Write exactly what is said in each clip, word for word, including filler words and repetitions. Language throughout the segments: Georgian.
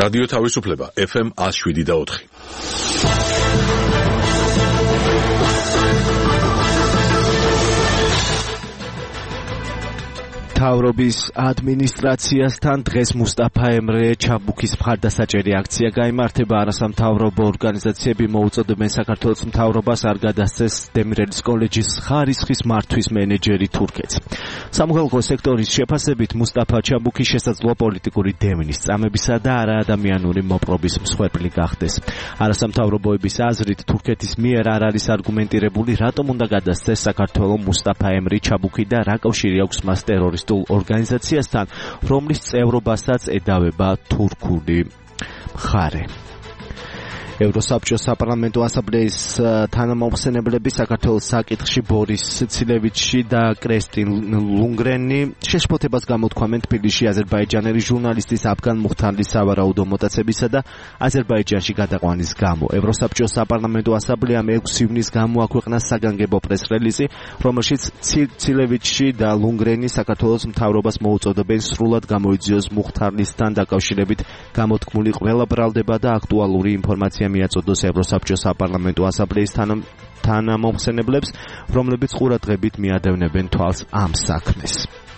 რადიო თავისუფლება ეფ ემ one oh seven და four. მთავრობის ადმინისტრაციასთან დღეს მუსტაფა ემრე ჩაბუქის მხარდასაჭერი აქცია გაიმართება. არასამთავრობო ორგანიზაციები მოუწოდებენ საქართველოს მთავრობას არ გადასცეს დემირელის კოლეჯის ხარისხის მართვის მენეჯერი თურქეთს. სამოქალაქო სექტორის შეფასებით მუსტაფა ჩაბუქი შესაძლოა პოლიტიკური დევნის წამებისა და არაადამიანური მოპყრობის მსხვერპლი გახდეს. არასამთავრობოების აზრით თურქეთის მიერ არ არის არგუმენტირებული რატომ უნდა გადასცეს საქართველოს მუსტაფა ემრი ჩაბუქი და რა კავშირი აქვს მას ტერორისტულ ორგანიზაციასთან, რომლის წევრობასაც ედავება თურქული მხარე. ევროსაბჭოს საპარლამენტო ასამბლეის თანამომხსენებლები საქართველოს საკითხში ბორის ცილევიჩი და კრესტინ ლუნგრენი შეშფოთებას გამოთქვამენ თბილისში აზერბაიჯანელი ჟურნალისტის აფგან მუხთარლის სავარაუდო მოტაცებისა და აზერბაიჯანში გადაყვანის გამო. ევროსაბჭოს საპარლამენტო ასამბლეამ ექვსი ივნისს გამოაქვეყნა საგანგებო პრეს-რელიზი, რომელშიც ცილევიჩი და ლუნგრენი საქართველოს მთავრობას მოუწოდებენ სრულად გამოიძიოს მუხთარლისთან დაკავშირებით გამოთქმული ყველა ბრალდება და აქტუალური ინფორმაცია მიაწოდოს ევროსაბჭოს საპარლამენტო ასამბლეის თანამომხსენებლებს, რომლებიც ყურადღებით მიადევნებენ თვალს ამ საქმეს.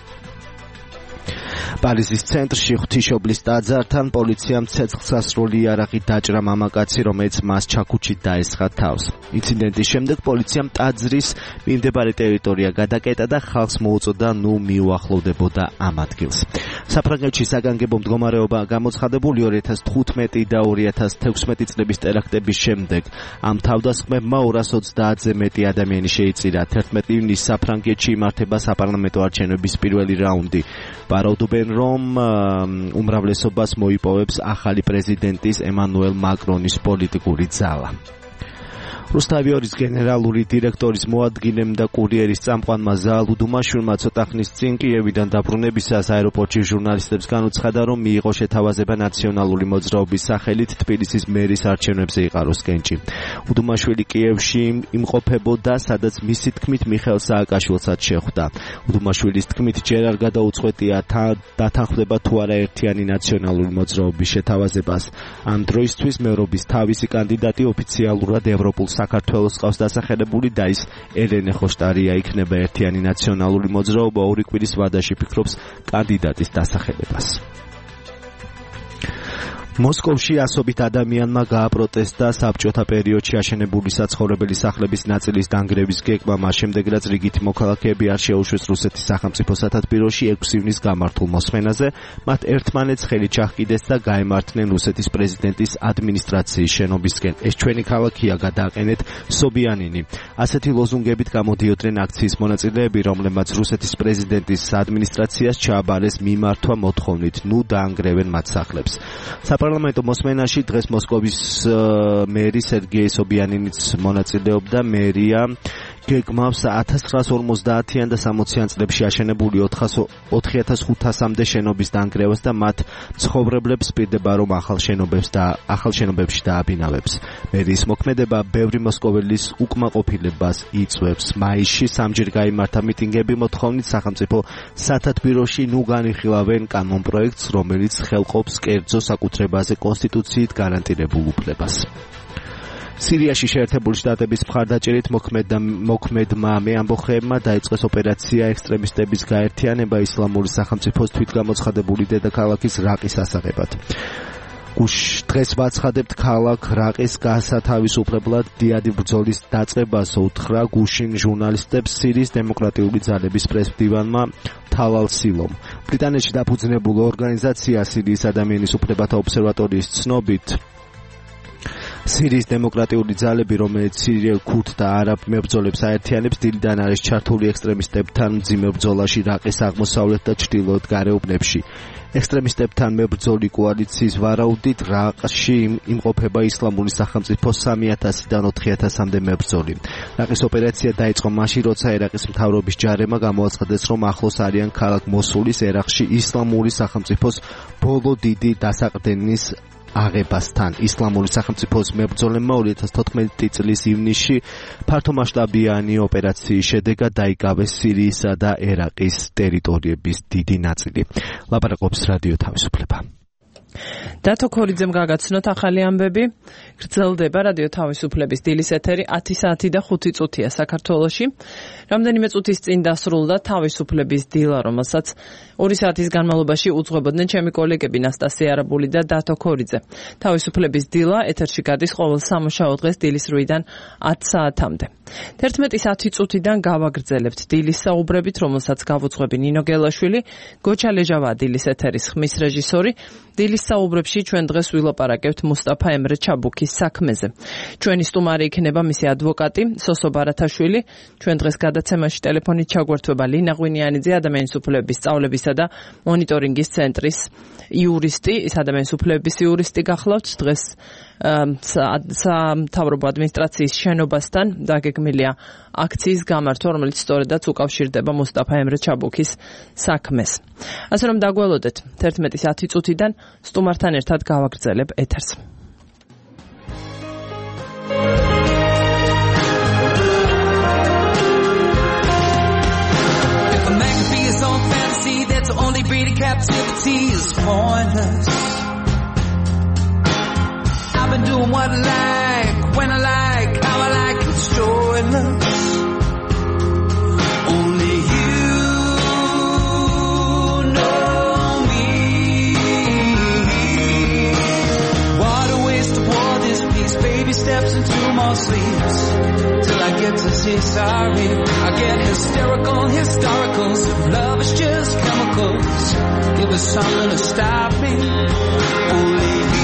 პარიზის ცენტრში ღვთისმშობლის ტაძართან პოლიციამ ცეცხლსასროლი იარაღი დაჭრა მამაკაცი, რომელიც მას ჩაქუჩით დაესხა თავს. ინციდენტის შემდეგ პოლიციამ ტაძრის მიმდებარე ტერიტორია გადაკეტა და ხალხს მოუწოდა ნუ მიუახლოვდებოდა ამ ადგილს. საფრანგეთში საგანგებო მდგომარეობა გამოცხადებული ორი ათას თხუთმეტი და ორი ათას თექვსმეტი წლების ტერაქტების შემდეგ. ამ თავდასხმებმა ორას ოცდაათზე მეტი ადამიანი შეიწირა. თერთმეტი ივნისს საფრანგეთში იმართება საპარლამენტო არჩევნების პირველი რაუნდი. ვარაუდობენ, რომ უმრავლესობას მოიპოვებს ახალი პრეზიდენტის ემანუელ მაკრონის პოლიტიკური ძალა. რუსთავიორის გენერალური დირექტორის მოადგილემ და კურიერის წამყვანმა ზაალ უდუმაშვილმა ცოტა ხნის წინ კიევიდან დაბრუნებისას აეროპორტში ჟურნალისტებს განუცხადა, რომ მიიღო შეთავაზება ნაციონალური მოძრაობის სახელით თბილისის მერის არჩევნებზე იყაროს კენჭი. უდუმაშვილი კიევში იმყოფებოდა, სადაც მისი თქმით მიხეილ სააკაშვილსაც შეხვდა. უდუმაშვილის თქმით ჯერ არ გადაუწყვეტია დათანხმდება თუ არა ერთიანი ნაციონალური მოძრაობის შეთავაზებას. ამ დროისთვის მერობის თავისი კანდიდატი ოფიციალურად ევროპულ საქართველოს ყავს დასახელებული და ის ელენე ხოშტარია იქნება ერთიანი ნაციონალური მოძრაობა ორი კვირის ვადაში ფიქრობს კანდიდატის დასახელებას. მოსკოვში ასობით ადამიანმა გააპროტესტა საბჭოთა პერიოდში აშენებული საცხოვრებელი სახლების ნაწილის დანგრევის გეგმა, მას შემდეგ რაც რიგითი მოქალაქეები არ შეუშვეს რუსეთის სახელმწიფო სათათბიროში ექვსი ივნისს გამართულ მოსმენაზე, მათ ერთმანეთს ხელი ჩაჰკიდეს და გაემართნენ რუსეთის პრეზიდენტის ადმინისტრაციის შენობისკენ. ეს ჩვენი ქალაქია, გადააყენეთ სობიანინი. ასეთი ლოზუნგებით გამოდიოდნენ აქციის მონაწილეები, რომლებმაც რუსეთის პრეზიდენტის ადმინისტრაციას ჩააბარეს მიმართვა მოთხოვნით, ნუ დაანგრევენ მათ სახლებს. საპარლამენტო მოსმენაში დღეს მოსკოვის მერი სერგეი სობიანინიც მონაწილეობდა. მერია გეგმავს ათას ცხრაას ორმოცდაათიან და სამოციან წლებში აშენებული ოთხი ათას ხუთასამდე შენობის დანგრევას და მათ მცხოვრებლებს პირდება, რომ ახალ შენობებს და ახალ შენობებში დააბინავებს. მერის მოქმედება ბევრი მოსკოველის უკმაყოფილებას იწვევს. მაისში სამჯერ გაიმართა მიტინგები მოთხოვნით სახელმწიფო სათათბიროში ნუ განიხილავენ კანონპროექტს, რომელიც ხელყოფს კერძო საკუთრებაზე კონსტიტუციით გარანტირებულ უფლებას. სირიაში შეერთებული შტატების მხარდაჭერით მოქმედმა მეამბოხეებმა დაიწყეს ოპერაცია ექსტრემისტების გაერთიანება ისლამური სახელმწიფოს თვითგამოცხადებული დედაქალაქის რაყის ასაღებად. დღეს ვაცხადებთ ქალაქ რაყის გასათავისუფლებლად დიადი ბრძოლის დაწყებას უთხრა გუშინ ჟურნალისტებს სირიის დემოკრატიული ძალების პრეს-მდივანმა თალალ სილომ. ბრიტანეთში დაფუძნებულ ორგანიზაცია სირიის ადამიანის უფლებათა ობსერვატორიის ცნობით სირიის დემოკრატიული ძალები, რომელიც სირიელ ქურთ და არაბ მებრძოლებს აერთიანებს, დილიდან არის ჩართული ექსტრემისტებთან მძიმე ბრძოლაში რაყის აღმოსავლეთ და ჩრდილოეთ გარეუბნებში. ექსტრემისტებთან მებრძოლი კოალიციის ვარაუდით რაყში იმყოფება ისლამური სახელმწიფო სამი ათასიდან ოთხი ათასამდე მებრძოლი. რაყის ოპერაცია დაიწყო მაშინ, როცა ერაყის მთავრობის ჯარებმა გამოაცხადეს, რომ ახლოს არიან ქალაქ მოსულის ერაყში ისლამური სახელმწიფოს ბოლო დიდი დასაყრდენის აღებასთან. ისლამური სახელმწიფოს მებრძოლებმა ორი ათას თოთხმეტი წლის ივნისში ფართომასშტაბიანი ოპერაციის შედეგად დაიკავეს სირიისა და ერაყის ტერიტორიების დიდი ნაწილი. ლაპარაკობს რადიო თავისუფლება. დათო ქორიძემ გაგაცნოთ ახალი ამბები. გრძელდება რადიო თავისუფლების დილის ეთერი ათი საათი და ხუთი წუთია საქართველოში. რამდენიმე წუთის წინ დასრულდა თავისუფლების დილა, რომელსაც ორი საათის განმავლობაში უძღვებოდნენ ჩემი კოლეგები ნასტასია არაბული და დათო ქორიძე. თავისუფლების დილა ეთერში გადის ყოველ სამუშაო დღეს დილის რვიდან ათ საათამდე. თერთმეტის ათი წუთიდან გავაგრძელებთ დილის საუბრებით, რომელსაც გავუძღვები ნინო გელაშვილი, გოჩა ლეჟავა დილის ეთერის ხმის რეჟისორი. დილის საუბრებში ჩვენ დღეს ვილაპარაკებთ მუსტაფა ემრე ჩაბუქის საქმეზე. ჩვენი სტუმარი იქნება მისი ადვოკატი სოსო ბარათაშვილი. ჩვენ დღეს გადაცემაში ტელეფონით ჩაგვერთვება ლინა ღვინიანიძე, ადამიანის უფლებების სწავლებისა და მონიტორინგის ცენტრის იურისტი, ის ადამიანის უფლებების იურისტი გახლავთ. დღეს სამთავრობო ადმინისტრაციის შენობასთან დაგეგმილია აქციის გამართვა, რომელიც სწორედაც უკავშირდება მუსტაფა ემრე ჩაბუქის საქმეს. ასე რომ დაგველოდეთ თერთმეტის ათი წუთიდან სტუმართან ერთად გავაგრძელებ ეთერს. If a man can be his own fantasy, that's only breeding captivity is pointless. I've been doing what I like, when I like, how I like, it's joyless. Only you know me. What a waste of war this piece. Baby steps into more sleeps till I get to say sorry. I get hysterical, historicals. If love is just chemicals, give us something to stop me. Only you.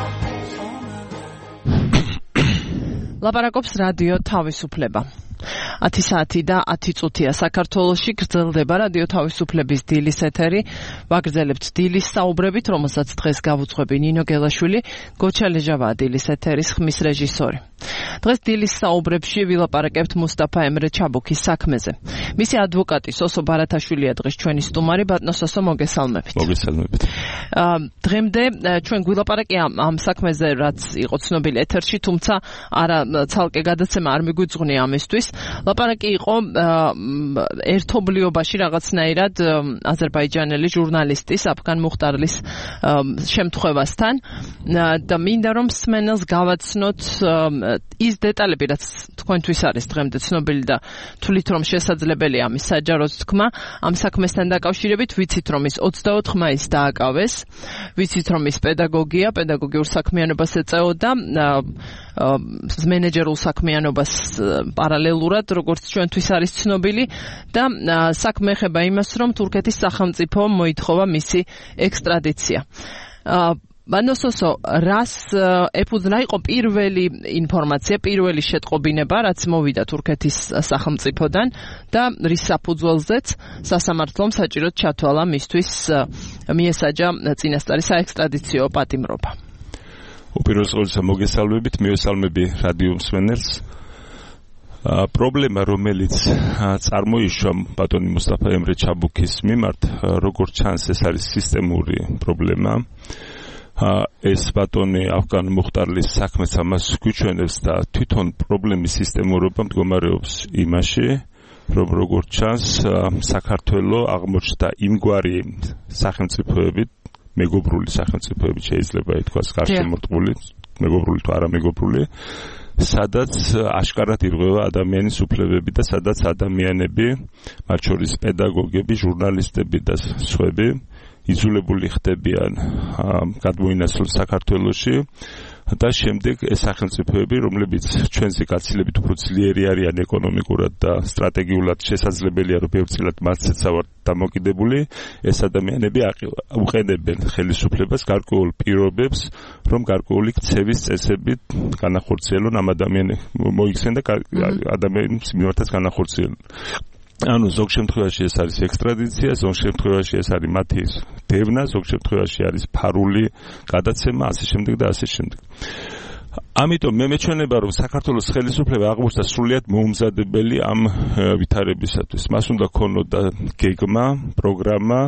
ლაპარაკობს რადიო თავისუფლება. ათი საათი და ათი წუთია საქართველოში გრძელდება რადიო თავისუფლების დილის ეთერი. ვაგრძელებთ დილის საუბრებით, რომელსაც დღეს გავუძღვები ნინო გელაშვილი, გოჩა ლეჟავაა დილის ეთერის ხმის რეჟისორი. დღეს დილის საუბრებში ვილაპარაკებთ მუსტაფა ემრე ჩაბუქის საქმეზე. მისი ადვოკატი სოსო ბარათაშვილია დღეს ჩვენი სტუმარი. ბატონო სოსო, მოგესალმებით. მოგესალმებით. დღემდე ჩვენ გვილაპარაკია ამ საქმეზე, რაც იყო ცნობილი ეთერში, თუმცა არა ცალკე გადაცემა არ მიგვიძღვნია ამისთვის. ლაპარაკი იყო ერთობლიობაში რაღაცნაირად აზერბაიჯანელი ჟურნალისტის აფგან მუხტარლის შემთხვევასთან და მინდა რომ მსმენელს გავაცნოთ ის დეტალები, რაც თქვენთვის არის დღემდე ცნობილი და თვლით რომ შესაძლებელია ამის საჯაროდ თქმა ამ საქმესთან დაკავშირებით. ვიცით რომ ის ოცდაოთხ მაისს დააკავეს, ვიცით რომ ის პედაგოგია, პედაგოგიურ საქმიანობას ეწეოდა, მენეჯერულ საქმიანობას პარალელურად, როგორც ჩვენთვის არის ცნობილი და საქმე ეხება იმას, რომ თურქეთის სახელმწიფო მოითხოვა მისი ექსტრადიცია. ბანოსოსო, რას ეფუძნა იყო პირველი ინფორმაცია, პირველი შეტყობინება, რაც მოვიდა თურქეთის სახელმწიფოდან და რის საფუძველზეც სასამართლომ საჭიროდ ჩათვალა მისთვის მიესაჯა წინასწარი საექსტრადიციო პატიმრობა. უპირველეს ყოვლისა მოგესალმებით, მივესალმები რადიო მსმენელს. პრობლემა, რომელიც წარმოიშვა ბატონი მუსტაფა ემრე ჩაბუქის მიმართ, როგორც ჩანს, ეს არის სისტემური პრობლემა. ეს ბატონი აფგან მუხტარლის საქმეს ამას გვიჩვენებს და თვითონ პრობლემის სისტემურობა მდგომარეობს იმაში, რომ როგორც ჩანს, საქართველო აღმოჩნდა იმგვარი სახელმწიფოებით, მეგობრული სახელმწიფოებით შეიძლება ითქვას, გარშემორტყმული, მეგობრული თუ არა მეგობრული, სადაც აშკარად ირღვევა ადამიანის უფლებები და სადაც ადამიანები, მათ შორის პედაგოგები, ჟურნალისტები და სხვები იძულებული ხდებიან გადმოინაცვლონ საქართველოში და შემდეგ ეს სახელმწიფოები, რომლებიც ჩვენზე გაცილებით უფრო ძლიერი არიან ეკონომიკურად და სტრატეგიულად შესაძლებელია, რომ ბევრწილად მათზეც ავართ დამოკიდებული, ეს ადამიანები უყენებენ ხელისუფლებას გარკვეულ პირობებს, რომ გარკვეული ქცევის წესებით განახორციელონ ამ ადამიანებს, მოიქცენ და ადამიანის მიმართაც განახორციელონ. ანუ ზოგ შემთხვევაში ეს არის ექსტრადიცია, ზოგ შემთხვევაში ეს არის მათი დევნა, ზოგ შემთხვევაში არის ფარული გადაცემა, ასე შემდეგ და ასე შემდეგ. ამიტომ მე მეჩვენება, რომ საქართველოს ხელისუფლება აღმოჩნდა სრულიად მოუმზადებელი ამ ვითარებისათვის. მას უნდა ქონოდა გეგმა, პროგრამა,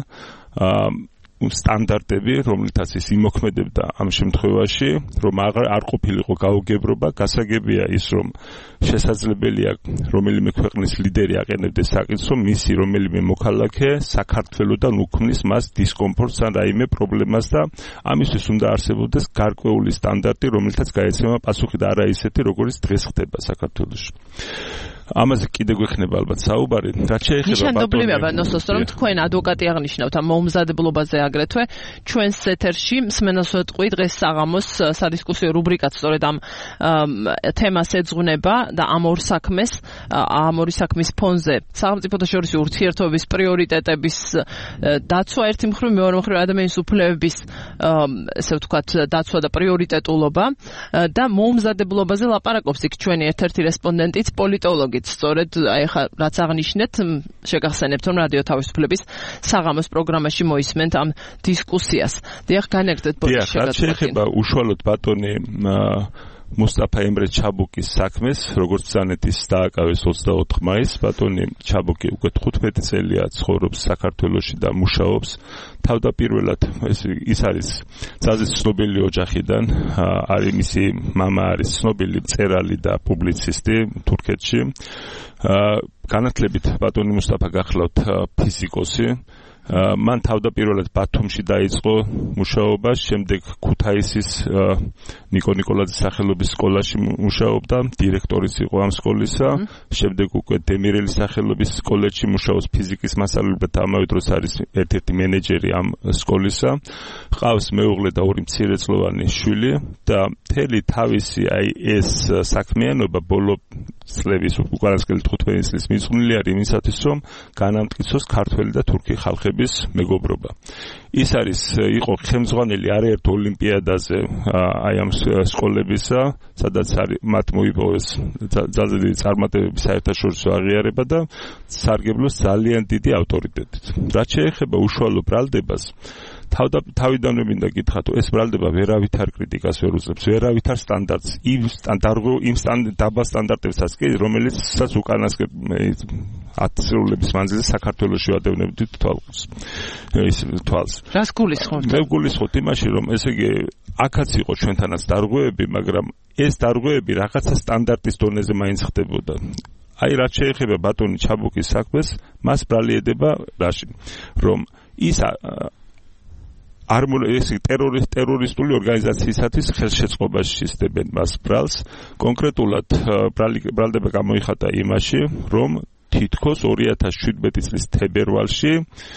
სტანდარტები, რომლითაც ის იმოქმედებდა ამ შემთხვევაში, რომ არ ყოფილიყო გაუგებრობა, გასაგებია ის, რომ შესაძლებელია რომელიმე ქვეყნის ლიდერი აყენებდეს საკითხს, რომ მისი რომელიმე მოქალაქე საქართველოდან უქმნის მას დისკომფორტს ან რაიმე პრობლემას და ამისთვის უნდა არსებობდეს გარკვეული სტანდარტი, რომლითაც გაეცემა პასუხი და არა ისეთი, როგორც დღეს ხდება საქართველოში. ამაზე კიდე გვექნება ალბათ საუბარი. რაც შეეხება ნიშანდობლივია ბანოსოს, რომ თქვენ ადვოკატი აღნიშნავთ ამ მოუმზადებლობაზე აგრეთვე ჩვენს ეთერში მსმენელს ვეტყვი დღეს საღამოს სადისკუსიო რუბრიკაც სწორედ ამ თემას ეძღვნება და ამ ორ საქმეს, ამ ორი საქმის ფონზე სახელმწიფოთა შორის ურთიერთობების პრიორიტეტების დაცვა ერთი მხრივ, მეორე მხრივ ადამიანის უფლებების ესე ვთქვათ დაცვა და პრიორიტეტულობა და მოუმზადებლობაზე ლაპარაკობს იქ ჩვენი ერთ-ერთი რესპონდენტიც პოლიტოლოგი. სწორედ აი ხა რაც აღნიშნეთ, შეგახსენებთ რომ რადიო თავისუფლების საღამოს პროგრამაში მოისმენთ ამ დისკუსიას. დიახ, განაგრძეთ ბოლოს შეგახსენებთ. დიახ, შეეხება უშუალოდ ბატონი მუსტაფა ემრე ჩაბუქის საქმეს, როგორც ბრძანეთ, ის დააკავეს ოცდაოთხ მაისს. ბატონი ჩაბუქი უკვე თხუთმეტი წელია ცხოვრობს საქართველოში და მუშაობს. თავდაპირველად ის არის ძალზე ცნობილი ოჯახიდან, არის მისი მამა არის ცნობილი მწერალი და პუბლიცისტი თურქეთში. განათლებით ბატონი მუსტაფა გახლავთ ფიზიკოსი. მან თავდაპირველად ბათუმში დაიწყო მუშაობა, შემდეგ ქუთაისის ნიკო ნიკოლაძის სახელობის სკოლაში მუშაობდა, დირექტორიც იყო ამ სკოლისა, შემდეგ უკვე დემირელის სახელობის კოლეჯში მუშაობს ფიზიკის მასწავლებლად, ამავე დროს არის ერთ-ერთი მენეჯერი ამ სკოლისა. ჰყავს მეუღლე და ორი მცირეწლოვანი შვილი და მთელი თავისი აი ეს საქმიანობა ბოლო წლების უკანასკნელი თხუთმეტი წლის მიძღვნილი არის იმისათვის, რომ განამტკიცოს ქართველი და თურქი ხალხების მეგობრობა. ის არის იყო ხელმძღვანელი არაერთ ოლიმპიადაზე აი ამ სკოლებისა, სადაც მათ მოიპოვეს ძალზე დიდი წარმატებები საერთაშორისო აღიარება და სარგებლოს ძალიან დიდი ავტორიტეტით. რაც შეეხება უშუალო ბრალდებას, თავიდანვე მინდა გითხრათ, ეს ბრალდება ვერავითარ კრიტიკას ვერ უძლებს, ვერავითარ სტანდარტს, იმ სტანდარტო იმ დაბალ სტანდარტებსაც კი, რომელიცაც უკანასკნელი ათწლეულების მანძილზე საქართველოში ვადევნებდით თვალს. ის თვალს. რას გულისხმობთ? მე გულისხმობ იმაში, რომ ესე იგი აქაც იყო ჩვენთანაც დარღვევები, მაგრამ ეს დარღვევები რაღაცა სტანდარტის დონეზე მაინც ხდებოდა. აი რაც შეეხება ბატონი ჩაბუკის საქმეს, მას ბრალიედება რაში, რომ ის არ ეს ტერორისტული ორგანიზაციისათვის ხელშეწყობაში ისდებენ მას ბრალს. კონკრეტულად ბრალდება გამოიხატა იმაში, რომ თითქოს ორი ათას შვიდმეტი წლის თებერვალში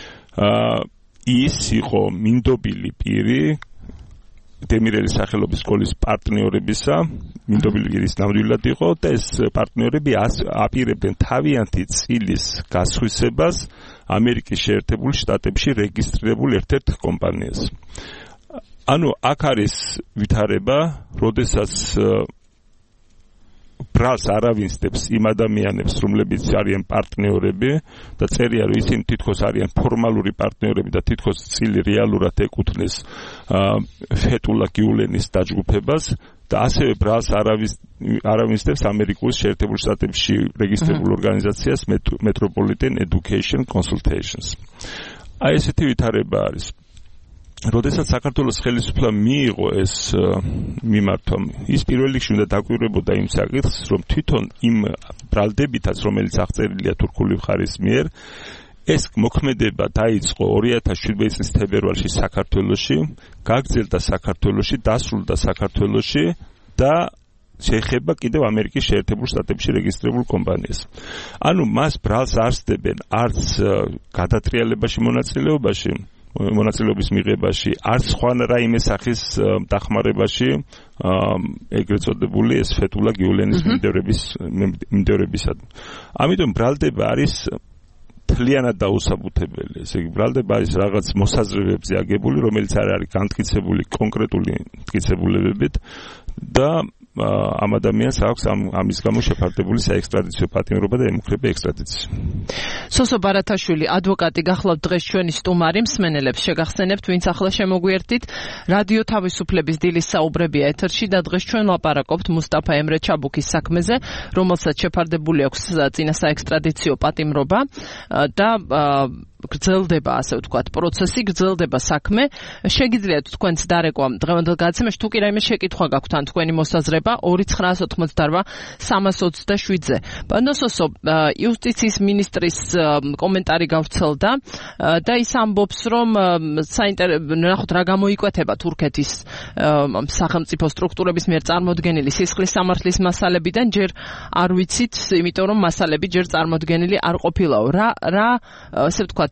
ის იყო მინდობილი პირი დემირელის სახელობის სკოლის პარტნიორებისა, მინდობილი პირის ნამდვილად იყო და ეს პარტნიორები აპირებდნენ თავიანთი წილის გასხვისებას ამერიკის შეერთებული შტატებში რეგისტრირებულ ერთ-ერთ კომპანიას. ანუ აქ არის ვითარება, როდესაც ბრალს არავინსდებს იმ ადამიანებს, რომლებიც არიან პარტნიორები და წერია, რომ ისინი თითქოს არიან ფორმალური პარტნიორები და თითქოს წილი რეალურად ეკუთვნის ფეტულა გიულენის დაჯგუფებას და ასევე ბრალს არავინსდებს ამერიკის შეერთებული შტატებში რეგისტრირებულ ორგანიზაციას Metropolitan Education Consultations. აი ესეთი ვითარება არის. როდესაც საქართველოს ხელისუფლება მიიღო ეს მიმართვა, ის პირველ რიგში უნდა დაკვირვებოდა იმ საკითხს, რომ თვითონ იმ ბრალდებითაც, რომელიც აღწერილია თურქული მხარის მიერ, ეს მოქმედება დაიწყო ორი ათას შვიდმეტი წლის თებერვალში საქართველოში, გაგრძელდა საქართველოში, დასრულდა საქართველოში და შეეხება კიდევ ამერიკის შეერთებულ შტატებში რეგისტრირებულ კომპანიას. ანუ მას ბრალს არ სდებენ არც გადატრიალებაში მონაწილეობაში, მონაწილეობის მიღებაში, არც სხვა რაიმე სახის დახმარებაში, ეგრეთ წოდებული ეს ფეტულა გიულენის მიმდევრების მიმდევრებისადმი. ამიტომ ბრალდება არის თლიანად დაუსაბუთებელი. ესე იგი, ბრალდება არის რაღაც მოსაზრებებზე აგებული, რომელიც არ არის განმტკიცებული კონკრეტული მტკიცებულებებით და ამ ადამიანს აქვს ამის გამო შეფარდებული საექსტრადიციო პატიმრობა და ემუქრება ექსტრადიცია. სოსო ბარათაშვილი, ადვოკატი, გახლავთ დღეს ჩვენი სტუმარი, მსმენელებს შეგახსენებთ, ვინც ახლა შემოგვიერთით, რადიო თავისუფლების დილის საუბრებია ეთერში და დღეს ჩვენ ლაპარაკობთ მუსტაფა ემრე ჩაბუკის საქმეზე, რომელსაც შეფარდებული აქვს წინა საექსტრადიციო პატიმრობა და გრძელდება, ასე ვთქვათ, პროცესი, გრძელდება საქმე. შეგიძლიათ თქვენც დარეკვა დღევანდელ გადაცემაში, თუ კი რაიმე შეკითხვა გაქვთ ან თქვენი მოსაზრება ორი ცხრაას ოცდაოთხმოცდაოთხ სამას ოცდაშვიდზე. ბანოსოსო, იუსტიციის მინისტრის კომენტარი გავრცელდა და ის ამბობს, რომ ნახოთ რა გამოიკვეთება თურქეთის სახელმწიფო სტრუქტურების მიერ წარმოდგენილი სისხლის სამართლის მასალებიდან, ჯერ არ ვიცით, იმიტომ რომ მასალები ჯერ წარმოდგენილი არ ყოფილაო. რა რა ასე ვთქვათ,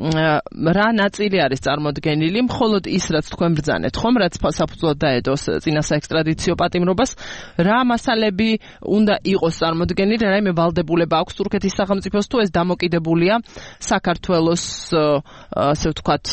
რა ნაწილი არის წარმოდგენილი, მხოლოდ ის, რაც თქვენ ბრძანეთ, ხომ, რაც საფუძვლად დაედოს წინა საექსტრადიციო პატიმრობას, რა მასალები უნდა იყოს წარმოდგენილი, რაიმე ვალდებულება აქვს თურქეთის სახელმწიფოს, თუ ეს დამოკიდებულია საქართველოს, ასე ვთქვათ,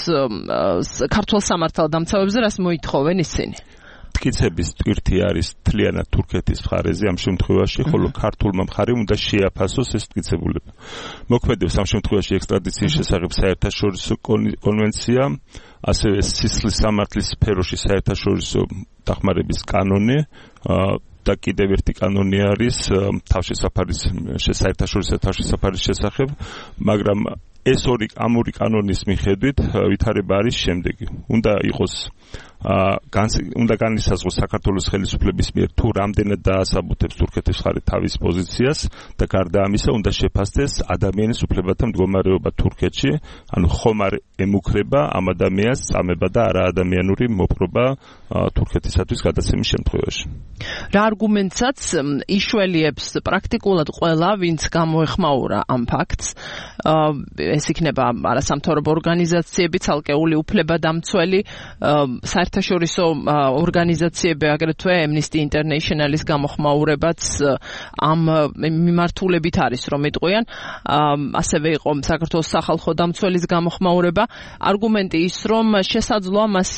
ქართულ სამართალდამცავებზე, რას მოითხოვენ ისინი? მტკიცების ტვირთი არის თლიანად თურქეთის მხარეზე ამ შემთხვევაში, ხოლო ქართულმა მხარემ უნდა შეაფასოს ეს მტკიცებულება. მოქმედებს ამ შემთხვევაში ექსტრადიციის შესახებ საერთაშორისო კონვენცია, ასევე სისხლის სამართლის სფეროში საერთაშორისო დახმარების კანონი და კიდევ ერთი კანონი არის თავშესაფარის საერთაშორისო თავშესაფარის შესახებ, მაგრამ ეს ორი ამ ორი კანონის მიხედვით ვითარება არის შემდეგი. უნდა იყოს უნდა განისაზღვროს საქართველოს ხელისუფლების მიერ თუ რამდენად დაასაბუთებს თურქეთის მხარე თავის პოზიციას და გარდა ამისა უნდა შეფასდეს ადამიანის უფლებათა მდგომარეობა თურქეთში, ანუ ხომ არ ემუქრება ამ ადამიანს წამება და არაადამიანური მოპყრობა თურქეთისათვის გადაცემის შემთხვევაში. რა არგუმენტსაც იშველიებს პრაქტიკულად ყველა, ვინც გამოეხმაურა ამ ფაქტს, ეს იქნება არასამთავრობო ორგანიზაციები, ცალკეული უფლებადამცველი, საერთაშორისო ორგანიზაციები, აგრეთვე Amnesty International-ის გამოხმაურებაც ამ მიმართულებით არის, რომ იტყვიან, ასევე იყო საქართველოს სახალხო დამცველის გამოხმაურება, არგუმენტი ის, რომ შესაძლოა მას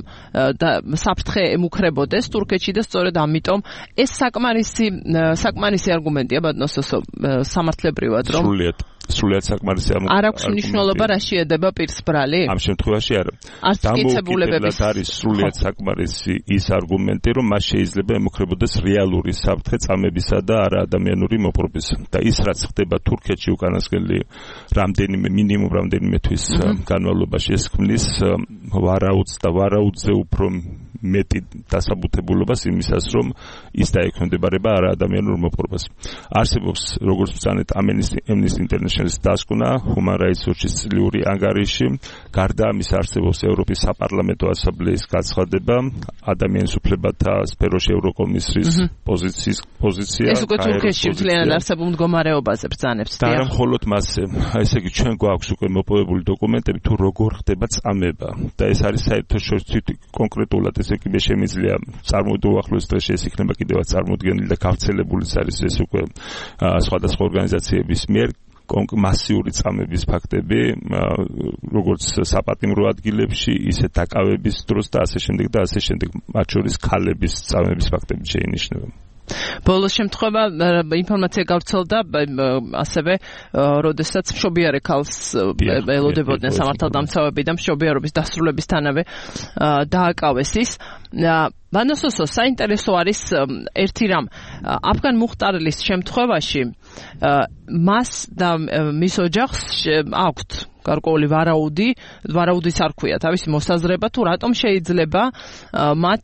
საფრთხე ემუქრებოდეს თურქეთში და სწორედ ამიტომ ეს საკმარისი საკმარისი არგუმენტია ბატონოსო სამართლებრივად, რომ სრულიად საკმარისი ამ არ აქვს მნიშვნელობა რა შეედება პირს ბრალი? ამ შემთხვევაში არა. დამოუკიდებლად არის სრულიად საკმარისი ის არგუმენტი, რომ მას შეიძლება ემუქრებოდეს რეალური საფრთხე წამებისა და არაადამიანური მოპყრობის. და ის რაც ხდება თურქეთში უკანასკნელი რამდენიმე მინიმუმ რამდენიმე თვის განმავლობაში ეს ქმნის ვარაუდს და ვარაუდზე უფრო მეტი დასაბუთებულობას იმისას, რომ ის დაექვემდებარება არაადამიანურ მოპყრობას. არსებობს როგორც ვცანეთ Amnesty International-ის დასკვნა, Human Rights Watch-ის წლიური ანგარიში, გარდა ამისა არსებობს ევროპის საპარლამენტო ასამბლეის გაცხადება, ადამიანის უფლებათა სფეროში ევროკომისრის პოზიციის პოზიცია. ეს უკვე თურქეთში მთლიანად არსებულ მდგომარეობაზე ბრძანებს. და არა მხოლოდ მასზე, ესე იგი ჩვენ გვაქვს უკვე მოპოვებული დოკუმენტები თუ როგორ ხდება წამება და ეს არის საერთაშორისო კონკრეტულად ესე იგი შემიძლია წარმოუდგო ახლოს დღეში ეს იქნება კიდევაც წარმოუდგენელი და გავრცელებულიც არის ეს უკვე სხვადასხვა ორგანიზაციების მიერ მასიური წამების ფაქტები, როგორც საპატიმრო ადგილებში, ისე დაკავების დროს და ასე შემდეგ და ასე შემდეგ, მათ შორის ქალების წამების ფაქტები შეინიშნება. ბოლოს შემთხვევა ინფორმაცია გავრცელდა ასევე როდესაც მშობიარე ქალს ელოდებოდნენ სამართალდამცავები და მშობიარობის დასრულებისთანავე დააკავეს ის. ბანოსოსო საინტერესო არის ერთი რამ აფგან მუხტარლის შემთხვევაში მას და მის ოჯახს აქვთ გარკვეული ვარაუდი, ვარაუდიც არ ქვია თავისი მოსაზრება თუ რატომ შეიძლება მათ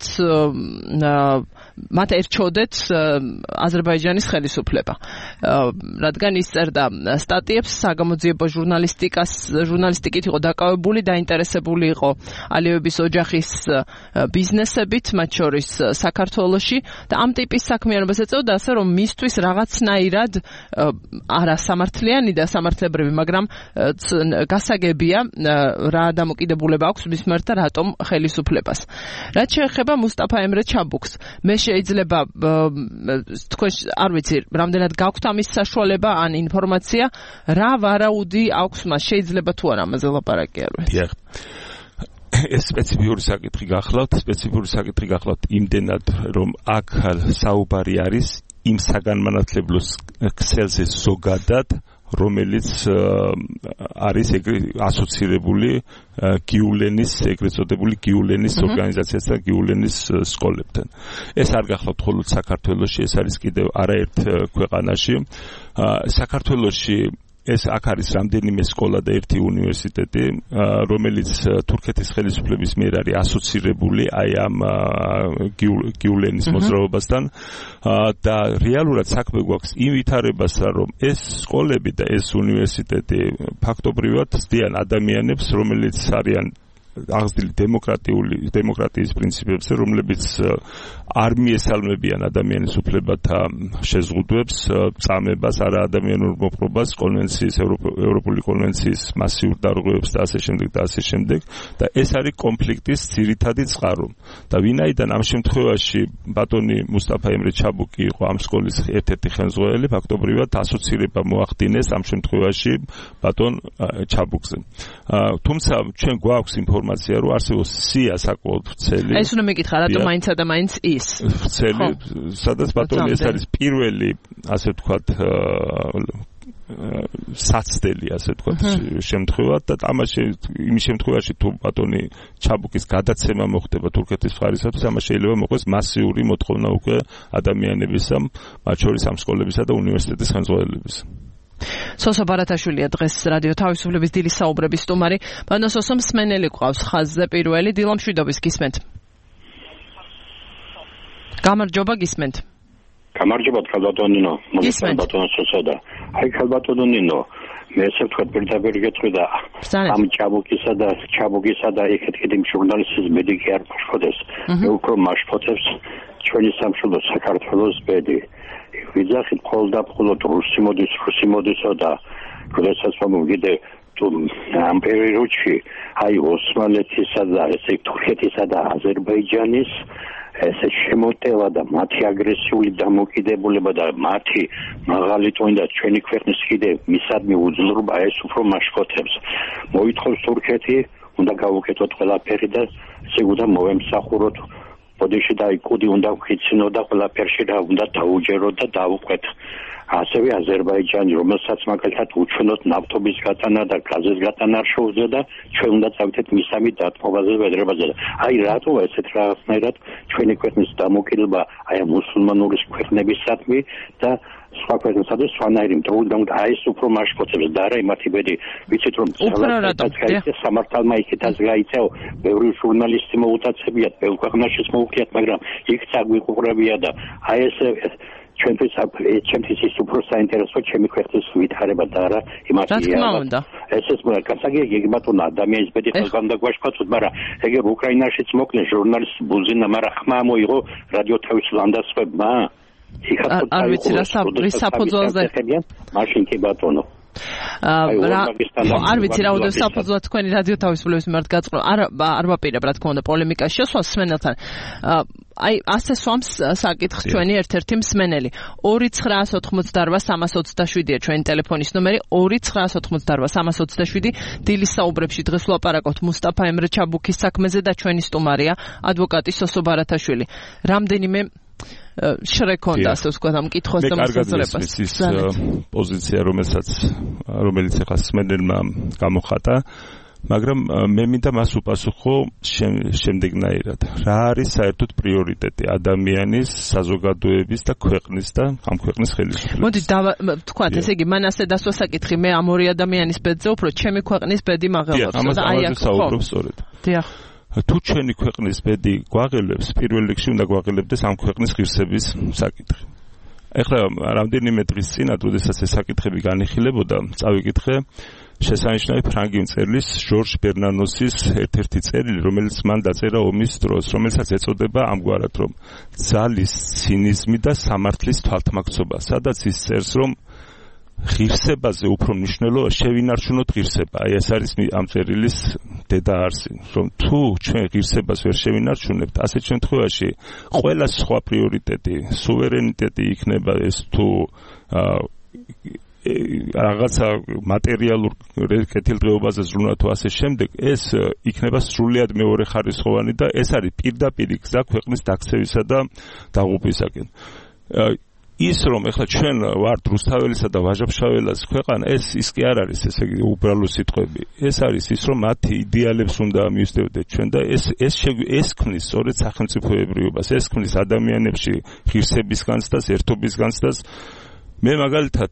მათ ერჩოდეთ აზერბაიჯანის ხელისუფლება. რადგან ის წერდა სტატიებს საგამოძიებო ჟურნალისტიკას, ჟურნალისტიკით იყო დაკავებული, დაინტერესებული იყო ალიევების ოჯახის ბიზნესებით, მათ შორის საქართველოში და ამ ტიპის საქმიანობას ეწეოდა ასე, რომ მისთვის რაღაცნაირად არა სამართლიანი და სამართლებრივი, მაგრამ გასაგებია რა დამოკიდებულება აქვს მის მიერ და რატომ ხელისუფლებას. რაც შეეხება მუსტაფა ემრე ჩაბუქს, მე შეიძლება თქვენ არ ვიცი, რამდენად გაქვთ ამის საშუალება ან ინფორმაცია, რა ვარაუდი აქვს მას, შეიძლება თუ არა ამაზე ლაპარაკი არ ვიცი. ეს სპეციფიური საკითხი გახლავთ, სპეციფიური საკითხი გახლავთ იმდენად, რომ აქ საუბარი არის იმ საგანმანათლებლო ქსელზე ზოგადად, რომელიც არის ასოცირებული გიულენის, ეგრეთ წოდებული გიულენის ორგანიზაციასთან, გიულენის სკოლებთან. ეს არ გახლავთ მხოლოდ საქართველოში, ეს არის კიდევ არაერთ ქვეყანაში. საქართველოში ეს აქ არის რამდენიმე სკოლა და ერთი უნივერსიტეტი, რომელიც თურქეთის ხელისუფლების მიერ არის ასოცირებული აი ამ გიულენის მოძრაობასთან და რეალურად საქმე გვაქვს იმ ვითარებასთან, რომ ეს სკოლები და ეს უნივერსიტეტი ფაქტობრივად ცდიან ადამიანებს, რომელიც არიან აღზრდილი დემოკრატიული დემოკრატიის პრინციპებზე, რომლებიც არ მიესალმებიან ადამიანის უფლებათა შეზღუდვებს, წამებას, არაადამიანურ მოპყრობას, კონვენციის, ევროპული კონვენციის მასიურ დარღვევებს და ასე შემდეგ და ასე შემდეგ და ეს არის კონფლიქტის ძირითადი წყარო. და ვინაიდან ამ შემთხვევაში ბატონი მუსტაფა ემრე ჩაბუკი იყო ამ სკოლის ერთ-ერთი ხელმძღვანელი, ფაქტობრივად ასოცირება მოახდინეს ამ შემთხვევაში ბატონ ჩაბუკზე. თუმცა ჩვენ გვაქვს ინფორმაცია, რომ არსებობს სია საკმაოდ ვრცელი. ეს უნდა მეკითხა, რატომ მაინც და მაინც ის ვრცელი, სადაც ბატონი ეს არის პირველი, ასე ვთქვათ, საცდელი, ასე ვთქვათ, შემთხვევა და ამაში იმ შემთხვევაში თუ ბატონი ჩაბუკის გადაცემა მოხდება თურქეთის მხარისათვის, ამას შეიძლება მოყვეს მასიური მოთხოვნა უკვე ადამიანებისა, მათ შორის ამ სკოლებისა და უნივერსიტეტის ხელმძღვანელების. სოსო ბარათაშვილია დღეს რადიო თავისუფლების დილის საუბრების სტუმარი. ბანო სოსო მსმენელი ყავს ხაზზე პირველი, დილამშვიდობის გისმენთ. გამარჯობა, გისმენთ. გამარჯობა, ხალბატონინო. მოგესალმებით ბატონო სოსო და აი ხალბატონინო, მე ესე ვთქვათ პირდაპირ გეტყვი და ამ ჩაბუკისა და ჩაბუკისა და ეკეთკედი ჟურნალისტის მედიკი არ მოშფოთებს. მე უფრო მასფოთებს ჩვენი სამშობლო საქართველოს ბედი. ვიძახით მხოლოდ და მხოლოდ რუსი მოდის, რუსი მოდისო და როდესაც მომგიდე ამ პერიოდში აი ოსმალეთისა და ესე თურქეთისა და აზერბაიჯანის ესე შემოტევა და მათი აგრესიული დამოკიდებულება და მათი მაღალი ტონი და ჩვენი ქვეყნის კიდე მისადმი უძლურობა ეს უფრო მაშკოთებს. მოითხოვს თურქეთი, უნდა გავუკეთოთ ყველაფერი და ესე უნდა მოვემსახუროთ. ბოდიში და იკუდი უნდა ვხიცინო და ყველაფერში რა უნდა დაუჯეროთ და დავუყვეთ. ასევე აზერბაიჯანი, რომელსაც მაგალითად უჩვენოთ ნავთობის გატანა და გაზის გატანა არ შეუძლია და ჩვენ უნდა წავიდეთ მისამი დათმობაზე ვედრებაზე. აი რატო ესეთ რაღაცნაირად ჩვენი ქვეყნის დამოკიდება აი მუსულმანური ქვეყნებისადმი და სხვა ქვეყნებსა და სხვანაირი მტრული და აი ეს უფრო მაშკოცებს და არა იმათი ბედი ვიცით რომ სამართალმა იქითაც გაიწეო ბევრი ჟურნალისტი მოუტაცებიათ ბევრ ქვეყნაშიც მოუხდიათ მაგრამ იქ წაგვიყურებია და აი ეს ჩვენთვის ჩემთვის ის უფრო საინტერესო ჩემი ქვეყნის ვითარება და არა იმათი ეს ეს გასაგებია გიგმატონა ადამიანის ბედი ყველგან და გვაშფოთოთ მაგრამ ეგერ უკრაინაშიც მოკლეს ჟურნალისტ ბუზინა მაგრამ ხმა მოიღო რადიო თავისუფლ ანდასწრებმა არ ვიცი რა საფუძველზე მაშინ კი ბატონო არ ვიცი რა უნდა საფუძვლად თქვენი რადიო თავისუფლების მიმართ გაწყრო არ არ ვაპირებ რა თქმა უნდა პოლემიკაში შესვლას მსმენელთან აი ასე swams საკითხს ჩვენი ერთ-ერთი მსმენელი ორი ცხრაას ოთხმოცდაორვა სამას ოცდაშვიდია ჩვენი ტელეფონის ნომერი ორი ცხრაას ოთხმოცდაორვა სამას ოცდაშვიდი დილის საუბრებში დღეს ვლაპარაკობთ მუსტაფა ემრე ჩაბუქის საქმეზე და ჩვენი სტუმარია ადვოკატი სოსო ბარათაშვილი რამდენიმე შრეკონდა ასე ვთქვათ ამ კითხვას და მოსაზრებას ის პოზიცია რომელსაც რომელიც ახლა სმენელმა გამოხატა მაგრამ მე მინდა მას უპასუხო შემდეგნაირად რა არის საერთოდ პრიორიტეტი ადამიანის საზოგადოების და ქვეყნის და ამ ქვეყნის ხელისუფლების მოდი ვთქვათ ესე იგი მან ასე დასვა საკითხი მე ამ ორი ადამიანის ბედზე უფრო ჩემი ქვეყნის ბედი მაღელობს და აი აქ საუბრობ სწორედ დიახ თუ ჩვენი ქვეყნის ბედი გვაღელებს, პირველ რიგში უნდა გვაღელებდეს ამ ქვეყნის ღირსების საკითხი. ეხლა რამდენიმე დღის წინათ, როდესაც ეს საკითხები განიხილებოდა, წავიკითხე შესანიშნავი ფრანგი მწერლის ჟორჟ ბერნანოსის ერთ-ერთი წერილი, რომელიც მან დაწერა ომის დროს, რომელსაც ეწოდება ამგვარად, რომ ძალის ცინიზმი და სამართლის თვალთმაქცობა, სადაც ის წერს, რომ ღირსებაზე უფრო მნიშვნელოვანია შევინარჩუნოთ ღირსება. აი ეს არის ამ წერილის დედა არსი, რომ თუ ჩვენ ღირსებას ვერ შევინარჩუნებთ, ასეთ შემთხვევაში ყველა სხვა პრიორიტეტი, სუვერენიტეტი იქნება ეს თუ რაღაცა მატერიალურ კეთილდღეობაზე ზრუნვა თუ ასე შემდეგ, ეს იქნება სრულიად მეორეხარისხოვანი და ეს არის პირდაპირი გზა ქვეყნის დაქცევისა და დაღუპვისაკენ. ის რომ ეხლა ჩვენ ვართ რუსთაველისა და ვაჟა-ფშაველას ქვეყანა, ეს ის კი არ არის, ესე იგი უბრალო სიტყვები. ეს არის ის რომ მათი იდეალებს უნდა მივსდევდეთ ჩვენ და ეს ეს ეს ქმნის სწორედ სახელმწიფოებრიობას, ეს ქმნის ადამიანებში ღირსების განცდას, ერთობის განცდას. მე მაგალითად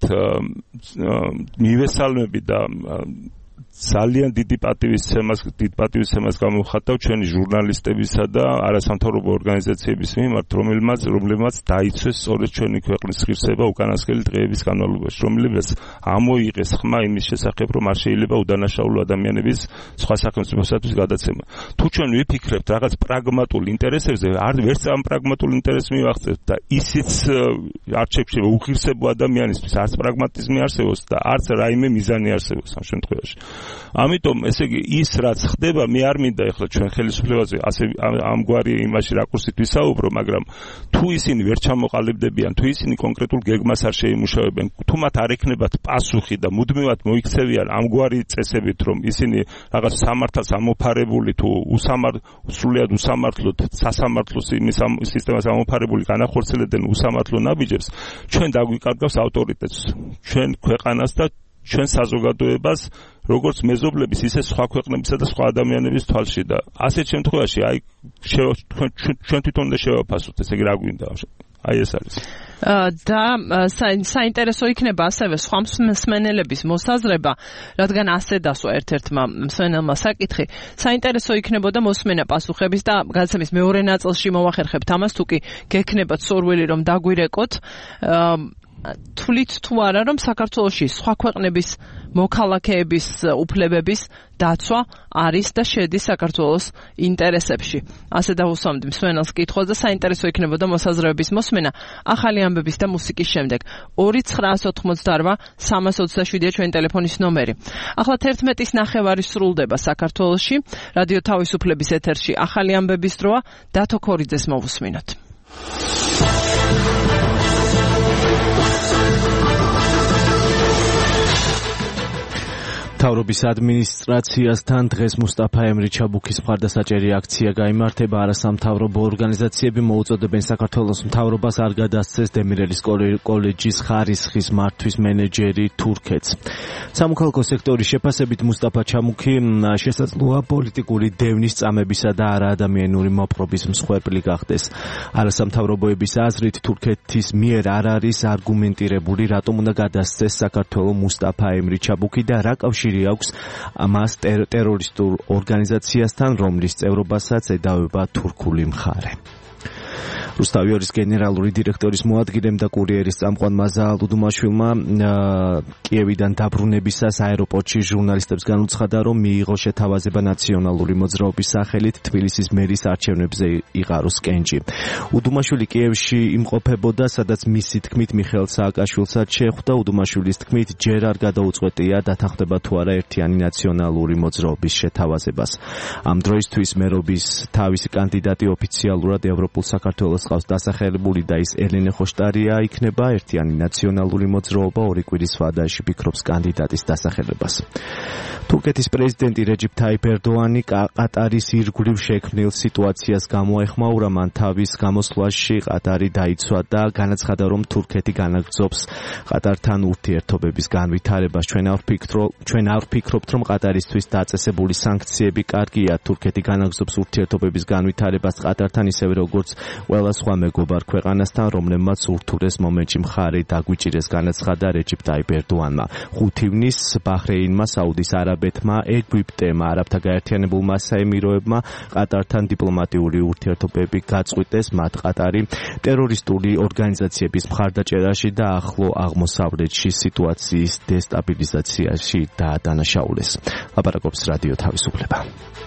მივესალმები და ძალიან დიდი პატივისცემას დიდ პატივისცემას გამოვხატავ ჩვენი ჟურნალისტებისა და არასამთავრობო ორგანიზაციების მიმართ, რომელმაც რომლებმაც დაიცვეს სწორედ ჩვენი ქვეყნის ღირსება უკანასკნელი დღეების განმავლობაში, რომლებიც ამოიღეს ხმა იმის შესახებ, რომ არ შეიძლება უდანაშაულო ადამიანების სხვა სახელმწიფოსათვის გადაცემა. თუ ჩვენ ვიფიქრებთ რაღაც პრაგმატულ ინტერესებზე, არ ვერც ამ პრაგმატულ ინტერესს მივახცევთ და ისიც არჩევში უღირსებო ადამიანისთვის არც პრაგმატიზმი არსებობს და არც რაიმე მიზანი არსებობს ამ შემთხვევაში. ამიტომ ესე იგი ის რაც ხდება მე არ მინდა ეხლა ჩვენ ხელისუფლებაზე ასე ამგვარი იმაში რაკურსით ვისაუბრო მაგრამ თუ ისინი ვერ ჩამოყალიბდებიან თუ ისინი კონკრეტულ გეგმას არ შეიმუშავებენ თუ მათ არ ექნებათ პასუხი და მუდმივად მოიქცევიან ამგვარი წესებით რომ ისინი რაღაც სამართალს ამოფარებული თუ უსამართ სრულიად უსამართლოდ სასამართლოს იმის სისტემას ამოფარებული განახორციელებენ უსამართლო ნაბიჯებს ჩვენ დაგვიკარგავს ავტორიტეტს ჩვენ ქვეყანას და ჩვენ საზოგადოებას როგორც მეზობლების ისე სხვა ქვეყნებისა და სხვა ადამიანების თვალში და ასეთ შემთხვევაში აი ჩვენ თვითონ უნდა შევაფასოთ ესე იგი რა გვინდა აი ეს არის და საინტერესო იქნება ასევე სხვა მსმენელების მოსაზრება რადგან ასე დასვა ერთ-ერთმა მსმენელმა საკითხი საინტერესო იქნებოდა მოსმენა პასუხების და გადაცემის მეორე ნაწილში მოვახერხებთ ამას თუ კი გექნებათ სურვილი რომ დაგვირეკოთ თვლით თუ არა რომ საქართველოში სხვა ქვეყნების მოქალაქეების უფლებების დაცვა არის და შედის საქართველოს ინტერესებში. ასე დავუსვამდი მსმენელს კითხვას და საინტერესო იქნებოდა მოსაზრებების მოსმენა ახალი ამბების და მუსიკის შემდეგ. ორი ცხრაას ოთხმოცდაორვა სამას ოცდაშვიდია ჩვენი ტელეფონის ნომერი. ახლა თერთმეტის ნახევარი სრულდება საქართველოში. რადიო თავისუფლების ეთერში ახალი ამბების დროა. დათო ქორიძეს მოვუსმინოთ. მთავრობის ადმინისტრაციასთან დღეს მუსტაფა ემრი ჩაბუქის მხარდასაჭერი აქცია გაიმართება. არასამთავრობო ორგანიზაციები მოუწოდებენ საქართველოს მთავრობას არ გადასცეს დემირელის კოლეჯის ხარისხის მართვის მენეჯერი თურქეთს. სამოქალაქო სექტორის შეფასებით მუსტაფა ჩაბუქი შესაძლოა პოლიტიკური დევნის წამებისა და არაადამიანური მოპყრობის მსხვერპლი გახდეს. არასამთავრობოების აზრით თურქეთის მიერ არ არის არგუმენტირებული რატომ უნდა გადასცეს საქართველოს მუსტაფა ემრი ჩაბუქი და რა კავშირი აქვს მას ტერორისტულ ორგანიზაციასთან, რომლის წევრობასაც ედავება თურქული მხარე. რუსთავიორის გენერალური დირექტორის მოადგილემ და კურიერის წამყვანმა ზაალ უდუმაშვილმა კიევიდან დაბრუნებისას აეროპორტში ჟურნალისტებს განუცხადა, რომ მიიღო შეთავაზება ნაციონალური მოძრაობის სახელით თბილისის მერის არჩევნებზე იყაროს კენჭი. უდუმაშვილი კიევში იმყოფებოდა, სადაც მისი თქმით მიხეილ სააკაშვილსაც შეხვდა. უდუმაშვილის თქმით ჯერ არ გადაუწყვეტია დათანხმდება თუ არა ერთიანი ნაციონალური მოძრაობის შეთავაზებას. ამ დროისთვის მერობის თავისი კანდიდატი ოფიციალურად ევროპულ საქართველოს ყავს დასახელებული და ის ელენე ხოშტარია იქნება. ერთიანი ნაციონალური მოძრაობა ორი კვირის ვადაში ფიქრობს კანდიდატის დასახელებას. თურქეთის პრეზიდენტი რეჯიპ თაიფ ერდოანი ყატარის ირგვლივ შექმნილ სიტუაციას გამოეხმაურა. მან თავის გამოსვლაში ყატარი დაიცვა და განაცხადა, რომ თურქეთი განაგრძობს ყატართან ურთიერთობების განვითარებას. ჩვენ არ ვფიქრობთ, ჩვენ არ ვფიქრობთ, რომ ყატარისთვის დაწესებული სანქციები კარგია. თურქეთი განაგრძობს ურთიერთობების განვითარებას ყატართან, ისევე როგორც ყველა სხვა მეგობარ ქვეყანასთან, რომლებმაც ურთულეს მომენტში მხარი დაგვიჭირეს, განაცხადა რეჯიპ ტაიფ ერდოანმა. ხუთ ივნისს ბაჰრეინმა, საუდის არაბეთმა, ეგვიპტემა, არაბთა გაერთიანებულმა საემიროებმა ყატართან დიპლომატიური ურთიერთობები გაწყვიტეს. მათ ყატარი ტერორისტული ორგანიზაციების მხარდაჭერაში და ახლო აღმოსავლეთში სიტუაციის დესტაბილიზაციაში დაადანაშაულეს. ლაპარაკობს რადიო თავისუფლება.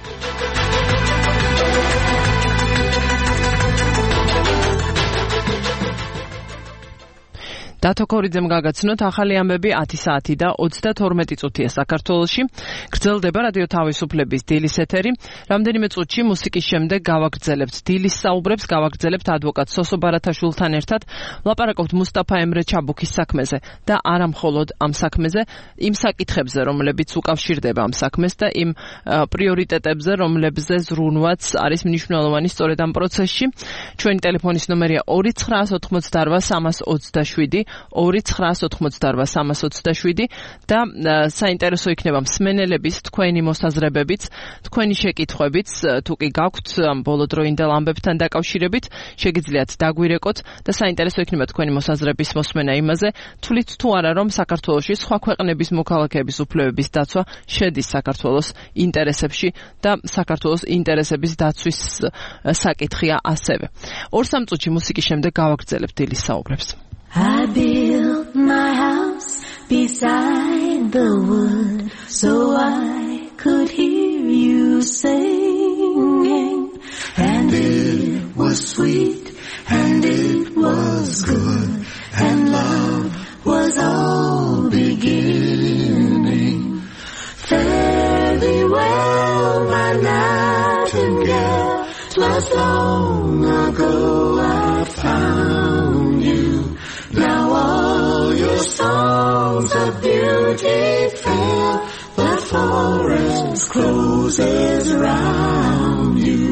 დათო ქორიძემ გაგაცნოთ ახალი ამბები ათი საათი და ოცდათორმეტი წუთია საქართველოში. გრძელდება რადიო თავისუფლების დილის ეთერი. რამდენიმე წუთში მუსიკის შემდეგ გავაგრძელებთ დილის საუბრებს, გავაგრძელებთ ადვოკატ სოსო ბარათაშვილთან ერთად. ვლაპარაკობთ მუსტაფა ემრე ჩაბუქის საქმეზე და არა მხოლოდ ამ საქმეზე, იმ საკითხებზე, რომლებიც უკავშირდება ამ საქმეს და იმ პრიორიტეტებზე, რომლებზე ზრუნვაც არის მნიშვნელოვანი სწორედ ამ პროცესში. ჩვენი ტელეფონის ნომერია ორი ცხრაას ოთხმოცდაორვა სამას ოცდაშვიდი. ორი ცხრაას ოთხმოცდაორვა სამას ოცდაშვიდი და საინტერესო იქნება მსმენელების თქვენი მოსაზრებებიც, თქვენი შეკითხვებიც, თუ კი გაქვთ ამ ბოლოდროინდელ ამბებთან დაკავშირებით, შეგიძლიათ დაგვირეკოთ და საინტერესო იქნება თქვენი მოსაზრების მოსმენა იმაზე, თვლით თუ არა რომ საქართველოში სხვა ქვეყნების მოქალაქეების უფლებების დაცვა შედის საქართველოს ინტერესებში და საქართველოს ინტერესების დაცვის საკითხია ასევე. ორ სამ წუთში მუსიკის შემდეგ გავაგრძელებთ დილის საუბრებს. I built my house beside the wood so I could hear you singing, and it was sweet and it was good and love was all beginning. Fare thee well, my nightingale, 'twas long ago I found you. Now all your songs of beauty fail, the forest closes round you.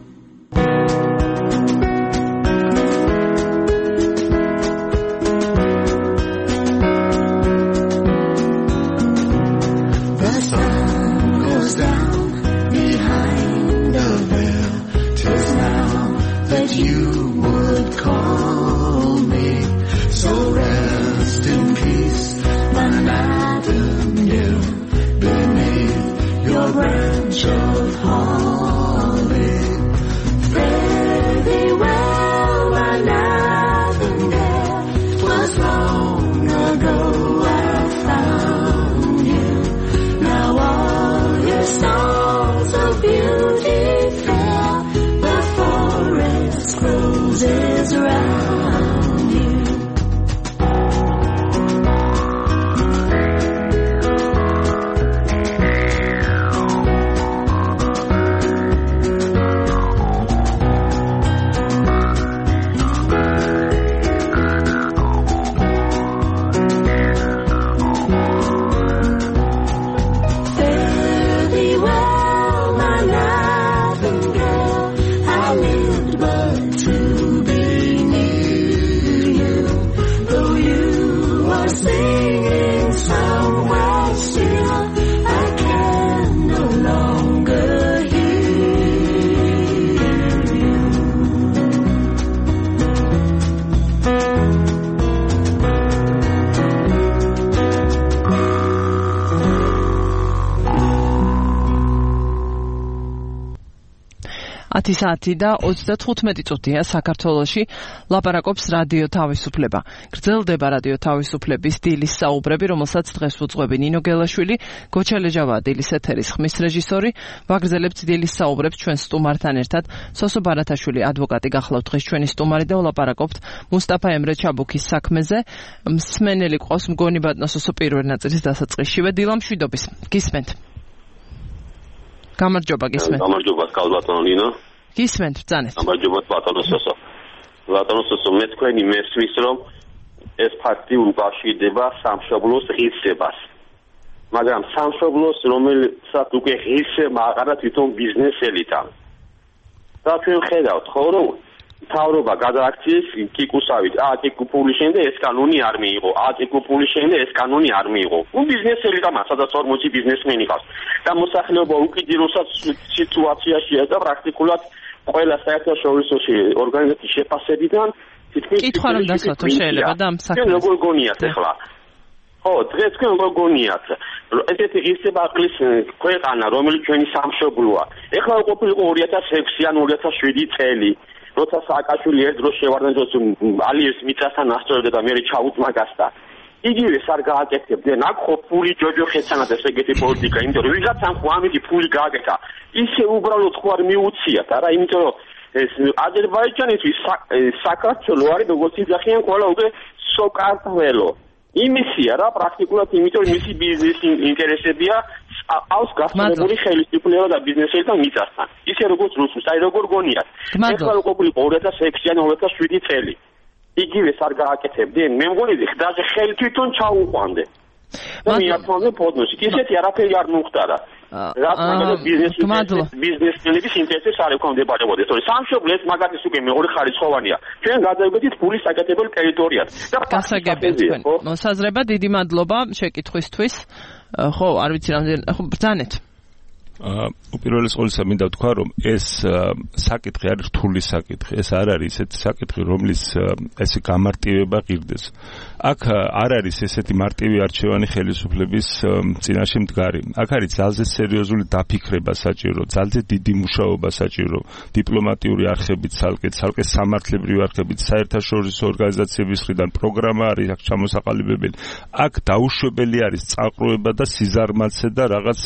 The sun goes down behind the veil, 'tis now that you would call me. So rest in peace, my nightingale, beneath your branch of heart. ათი საათი და ოცდათხუთმეტი წუთია საქართველოში. ლაპარაკობს რადიო თავისუფლება. გრძელდება რადიო თავისუფლების დილის საუბრები, რომელსაც დღეს უძღვები ნინო გელაშვილი, გოჩა ლეჯავაა დილის ეთერის ხმის რეჟისორი. ვაგრძელებთ დილის საუბრებს ჩვენ სტუმართან ერთად. სოსო ბარათაშვილი ადვოკატი გახლავთ დღეს ჩვენი სტუმარი და ვლაპარაკობთ მუსტაფა ემრე ჩაბუქის საქმეზე. მსმენელი ყავს მგონი ბატონო სოსო პირველ ნაწილის დასაწყისშივე დილა მშვიდობის. გისმენთ. გამარჯობა გისმენთ. გამარჯობა კალბატონო ნინო. გისმენთ ბრძანეთ. გამარჯობა ბატონო სოსო. ბატონო სოსო მე თქვენი მესმის რომ ეს ფაქტი უკავშირდება სამშობლოს ღირსებას. მაგრამ სამშობლოს რომელსაც უკვე ღირსება აღარა თვითონ ბიზნესელითა. და ჩვენ ხედავთ ხო რომ თავრობა გადააქციეს კიკუსავით, ა კიკუპული შენდა ეს კანონი არ მიიღო, ა კიკუპული შენდა ეს კანონი არ მიიღო. უ ბიზნესელი და სადაც ორმოცი ბიზნესმენი ყავს. და მოსახლეობა უკიდურესად სიტუაციაშია და პრაქტიკულად ყველა საერთაშორისო ორგანიზაციის შეფასებიდან თითქმის კითხვა რომ დასვათო შეიძლება და ამ საქმეს. როგორ გონიათ ახლა? ხო, დღეს თქვენ როგორ გონიათ? ესეთი ღირსება აყლის ქვეყანა, რომელიც ჩვენი სამშობლოა. ეხლა ყოფილიყო ორი ათას ექვსი ან ორი ათას შვიდი წელი. როცა სააკაშვილი ერთ დროს შევარდნაძეს ალიევს მიწასთან ასწორებდა და მე ჩაუწმაგასდა. იგივეს არ გააკეთებდნენ. აქ ხო ფული ჯოჯოხეთსანაც ესეთი პოლიტიკა, იმიტომ რომ ვიღაცამ ხო ამითი ფული გააკეთა. ისე უბრალოდ ხო არ მიუციათ, არა, იმიტომ რომ ეს აზერბაიჯანისთვის საქართველო არის როგორც იძახიან ყველა უკვე სოკარტველო. იმისია რა პრაქტიკულად, იმიტომ რომ მისი ბიზნესი ინტერესებია აქვს გასწორებული ხელისუფლება და ბიზნესელთან მიწასთან. ისე როგორც რუსულს, აი როგორ გონიათ. ეხლა ყოფილიყო ორი ათას ექვსი ან ორი ათას შვიდი წელი. იგივეს არ გააკეთებდნენ. მე მგონი ხდაზე ხელი თვითონ ჩაუყვანდნენ. და მიართმევდნენ პოდნოში. ისეთი არაფერი არ მოხდარა. რაც მაგალითად ბიზნესმენების ინტერესებს არ ექვემდებარებოდეს. თორე სამშობლოს მაგათის უკვე მეორე ხარისხოვანია. ჩვენ გადავიდით ფულის საკეთებელ ტერიტორიად. და გასაგებია თქვენ. მოსაზრება დიდი მადლობა შეკითხვისთვის. ხო, არ ვიცი რამდენი, ხო ბრძანეთ. აა უპირველეს ყოვლისა მინდა ვთქვა რომ ეს საკითხი არის რთული საკითხი. ეს არ არის ესეთი საკითხი, რომლის ესე გამარტივება ღირდეს. აქ არ არის ესეთი მარტივი არჩევანი ხელისუფლების წინაშე მდგარი. აქ არის ძალზე სერიოზული დაფიქრება საჭირო, ძალზე დიდი მუშაობა საჭირო, დიპლომატიური არხებით ცალკე, ცალკე სამართლებრივი არხებით, საერთაშორისო ორგანიზაციების მხრიდან პროგრამა არის აქ ჩამოსაყალიბებელი. აქ დაუშვებელი არის წაყრუება და სიზარმაცე და რაღაც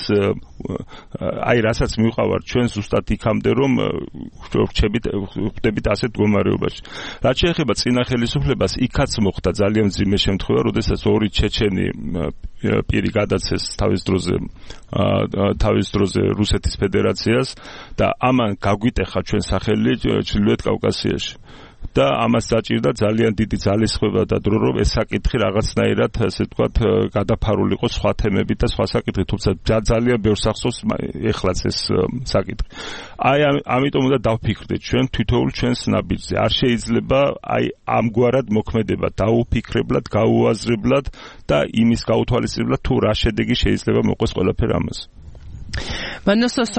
აი რასაც მივყავარ ჩვენ ზუსტად იქამდე რომ ვრჩებით ხვდებით ასეთ მდგომარეობაში. რაც შეეხება წინა ხელისუფლებას, იქაც მოხდა ძალიან მძიმე შემთხვევა, როდესაც ორი ჩეჩენი პირი გადაცეს თავის დროზე თავის დროზე რუსეთის ფედერაციას და ამან გაგვიტეხა ჩვენ სახელი ჩრდილოეთ კავკასიაში. და ამას დაჭირდა ძალიან დიდი ძალისხმევა და დრო რომ ეს საკითხი რაღაცნაირად ასე ვთქვათ გადაფარულიყო სხვა თემებით და სხვა საკითხით, თუმცა ძალიან ბევრს ახსოვს ეხლაც ეს საკითხი. აი ამიტომ უნდა დავფიქრდეთ ჩვენ თითოეულ ჩვენს ნაბიჯზე. არ შეიძლება აი ამგვარად მოქმედება დაუფიქრებლად, გაუაზრებლად და იმის გაუთვალისწინებლად თუ რა შედეგი შეიძლება მოყვეს ყველაფერ ამას. მანოსოსო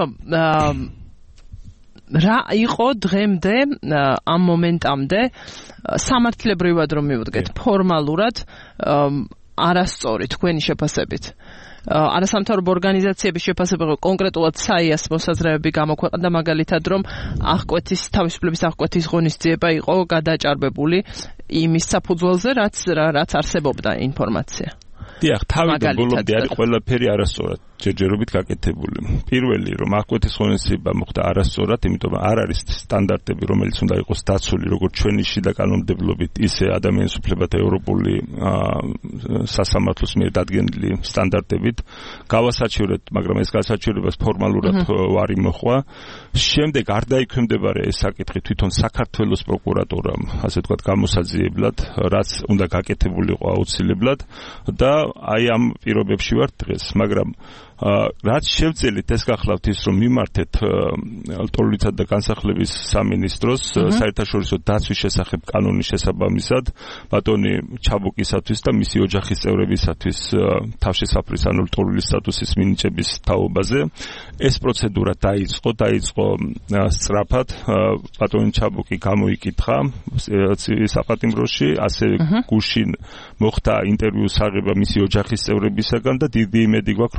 რა იყო დღემდე ამ მომენტამდე სამართლებრივად რომ მივუდგეთ ფორმალურად არასწორი თქვენი შეფასებით არასამთავრობო ორგანიზაციების შეფასებით კონკრეტულად საიას მოსაზრებები გამოქვეყნდა მაგალითად რომ აღკვეთის თავისუფლების აღკვეთის ღონისძიება იყო გადაჭარბებული იმის საფუძველზე რაც რაც არსებობდა ინფორმაცია. დიახ, თავიდან ბოლომდე არის ყველაფერი არასწორად ჯერჯერობით გაკეთებული. პირველი რომ აღკვეთის ღონისძიება მოხდა არასწორად, იმიტომ რომ არ არის სტანდარტები, რომელიც უნდა იყოს დაცული როგორც ჩვენი შიდა კანონმდებლობით, ისე ადამიანის უფლებათა ევროპული სასამართლოს მიერ დადგენილი სტანდარტებით. გავასაჩივრეთ, მაგრამ ეს გასაჩივრებას ფორმალურად არ იმოხვა. შემდეგ არ დაიქვემდებარა ეს საკითხი თვითონ საქართველოს პროკურატურამ, ასე ვთქვათ, გამოსაძიებლად, რაც უნდა გაკეთებულიყო აუცილებლად და აი ამ პირობებში ვართ დღეს, მაგრამ რაც შევძელით ეს გახლავთ ის რომ მიმართეთ ლტოლვილისა და განსახლების სამინისტროს საერთაშორისო დაცვის შესახებ კანონის შესაბამისად ბატონი ჩაბუკისათვის და მისი ოჯახის წევრებისათვის თავშესაფრის ანუ ლტოლვილის სტატუსის მინიჭების თაობაზე ეს პროცედურა დაიწყო დაიწყო სწრაფად ბატონი ჩაბუკი გამოიკითხა საპატიმროში ასევე გუშინ მოხდა ინტერვიუს აღება მისი ოჯახის წევრებისაგან და დიდი იმედი გვაქვს რომ ეს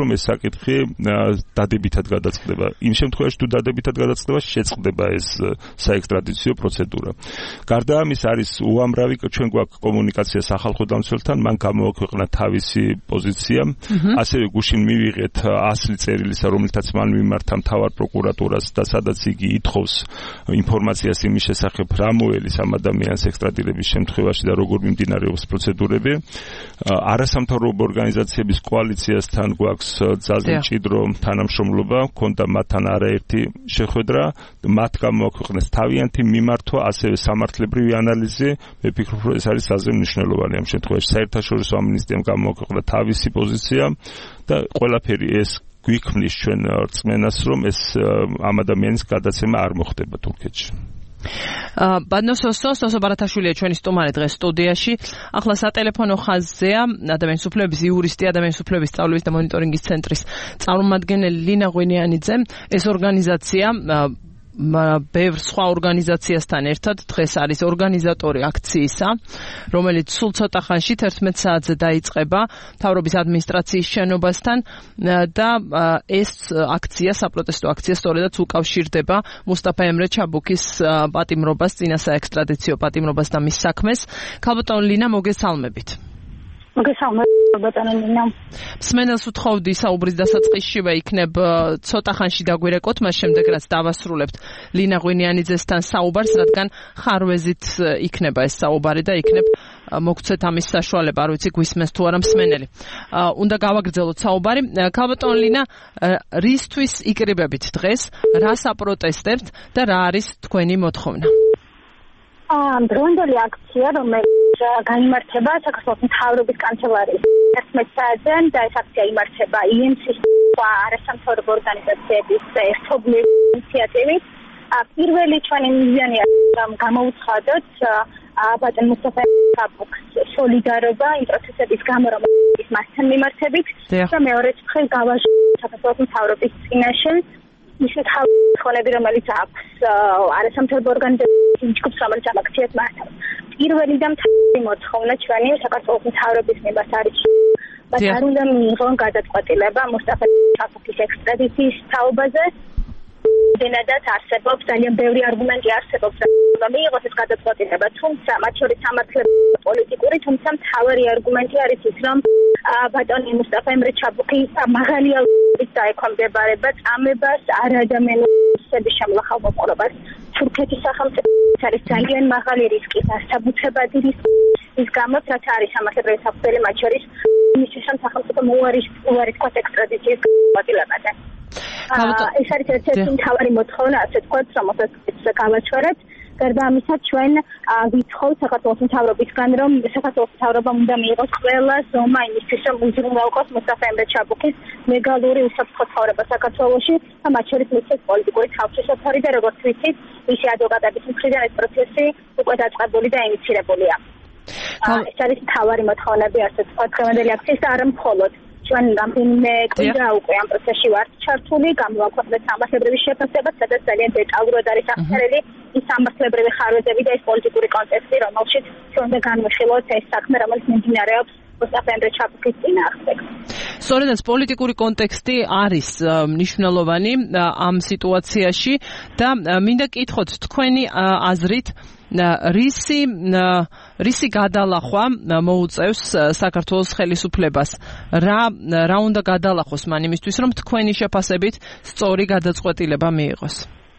საკითხი დადებითად გადაწყდება. იმ შემთხვევაში თუ დადებითად გადაწყდება, შეწყდება ეს საექსტრადიციო პროცედურა. გარდა ამის არის უამრავი ჩვენ გვაქვს კომუნიკაცია სახალხო დამცველთან, მან გამოაქვეყნა თავისი პოზიცია, ასევე გუშინ მივიღეთ ასლი წერილისა, რომელთაც მან მიმართა მთავარ პროკურატურას და სადაც იგი ითხოვს ინფორმაციას იმის შესახებ, რა მოელის ამ ადამიანს ექსტრადირების შემთხვევაში და როგორ მიმდინარეობს პროცედურები. არასამთავრობო ორგანიზაციების კოალიციასთან გვაქვს ძალზე მჭიდრო თანამშრომლობა, ქონდა მათთან არაერთი შეხვედრა, მათ გამოაქვეყნეს თავიანთი მიმართვა, ასევე სამართლებრივი ანალიზი. მე ვფიქრობ, რომ ეს არის საზღვარი მნიშვნელოვანი ამ შემთხვევაში. საერთაშორისო ამნისტიამ გამოაქვეყნა თავისი პოზიცია და ყველაფერი ეს გვიქმნის ჩვენ რწმენას, რომ ეს ამ ადამიანის გადაცემა არ მოხდება თურქეთში. ბადნოსოსო სოსო ბარათაშვილია ჩვენი სტუმარი დღეს სტუდიაში. ახლა სატელეფონო ხაზზეა ადამიანის უფლებების იურისტი, ადამიანის უფლებების სწავლების და მონიტორინგის ცენტრის წარმომადგენელი ლინა ღვინიანიძე. ეს ორგანიზაცია ბევრ სხვა ორგანიზაციასთან ერთად დღეს არის ორგანიზატორი აქციისა, რომელიც სულ ცოტა ხანში თერთმეტ საათზე დაიწყება მთავრობის ადმინისტრაციის შენობასთან და ეს აქცია, საპროტესტო აქცია სწორედაც უკავშირდება მუსტაფა ემრე ჩაბუქის პატიმრობას, წინა საექსტრადიციო პატიმრობას და მის საქმეს. ქალბატონ ლინა, მოგესალმებით. მოგესალმებით, ბატონო ლინა. მსმენელს უთხოვდი საუბრის დასაწყისშივე იქნებ ცოტა ხანში დაგვირეკოთ, მას შემდეგ რაც დავასრულებთ ლინა ღვინიანიძესთან საუბარს, რადგან ხარვეზით იქნება ეს საუბარი და იქნებ მოგცეთ ამის საშუალება, არ ვიცი გვისმენს თუ არა მსმენელი. უნდა გავაგრძელოთ საუბარი. ქალბატონ ლინა, რისთვის იკრიბებით დღეს, რას აპროტესტებთ და რა არის თქვენი მოთხოვნა? ამ დროინდელი აქცია, რომელიც გაიმართება საქართველოს მთავრობის კანცელარიის თერთმეტ საათზე და ეს აქცია იმართება ი ემ სი-ის და არასამთავრობო ორგანიზაციების ერთობლივი ინიციატივით. პირველი ჩვენი მიზანია გამოუცხადოთ ბატონ მუსტაფა ჩაბუქს სოლიდარობა იმ პროცესების გამო, რომელიც მასთან მიმართებით და მეორეც მხრივ გავაჟღეროთ საქართველოს მთავრობის წინაშე ისეთ ხალხები, რომელიც აქვს არასამთავრობო ორგანიზაციების ჯგუფს, რომელიც ამ აქციას მართავს. პირველი და მთავარი მოთხოვნა ჩვენი საქართველოს მთავრობის მიმართ არის, და არ უნდა მიიღონ გადაწყვეტილება მუსტაფა ჩაბუქის ექსტრადიციის თაობაზე. დენადაც არსებობს ძალიან ბევრი არგუმენტი არსებობს, რომ მიიღოს ეს გადაწყვეტილება, თუმცა მათ შორის სამართლებრივი პოლიტიკური, თუმცა მთავარი არგუმენტი არის ის, რომ ბატონი მუსტაფა ემრე ჩაბუქი მაღალი ალყით დაექვემდებარება წამებას, არადამიანობის შემლახავ მოპყრობას. თურქეთის სახელმწიფოს არის ძალიან მაღალი რისკი და საბუთებადი რისკი, ის გამოც რაც არის სამართლებრივი საფუძველი, მათ შორის იმისთვის, რომ სახელმწიფო უარისხოს ექსტრადიციის გადაწყვეტილებაზე. ეს არის ერთ-ერთი მთავარი მოთხოვნა, ასე ვთქვათ, რომელსაც გავაჩვენებთ. გარდა ამისა, ჩვენ ვითხოვთ საქართველოს მთავრობისგან, რომ საქართველოს მთავრობამ უნდა მიიღოს ყველა ზომა იმისთვის, რომ უზრუნველყოს მუსტაფა ემრე ჩაბუქის ლეგალური უსაფრთხო ცხოვრება საქართველოში და მათ შორის მისცეს პოლიტიკური თავშესაფარი და როგორც ვიცით, მისი ადვოკატების მხრიდან ეს პროცესი უკვე დაწყებული და ინიცირებულია. ეს არის მთავარი მოთხოვნები, ასე ვთქვათ, დღევანდელი აქციის და არა მხოლოდ. ჩვენ რამდენიმე კვირა უკვე ამ პროცესში ვართ ჩართული, გამოვაქვეყნეთ სამართლებრივი შეფასება, სადაც ძალიან დეტალურად არის აღწერილი ის სამართლებრივი ხარვეზები და ეს პოლიტიკური კონტექსტი, რომელშიც ჩვენ უნდა განვიხილოთ ეს საქმე, რომელიც მიმდინარეობს მუსტაფა ემრე ჩაბუქის წინააღმდეგ. სწორედაც პოლიტიკური კონტექსტი არის მნიშვნელოვანი ამ სიტუაციაში და მინდა კითხოთ თქვენი აზრით, რისი რისი გადალახვა მოუწევს საქართველოს ხელისუფლებას, რა რა უნდა გადალახოს მან იმისთვის, რომ თქვენი შეფასებით სწორი გადაწყვეტილება მიიღოს?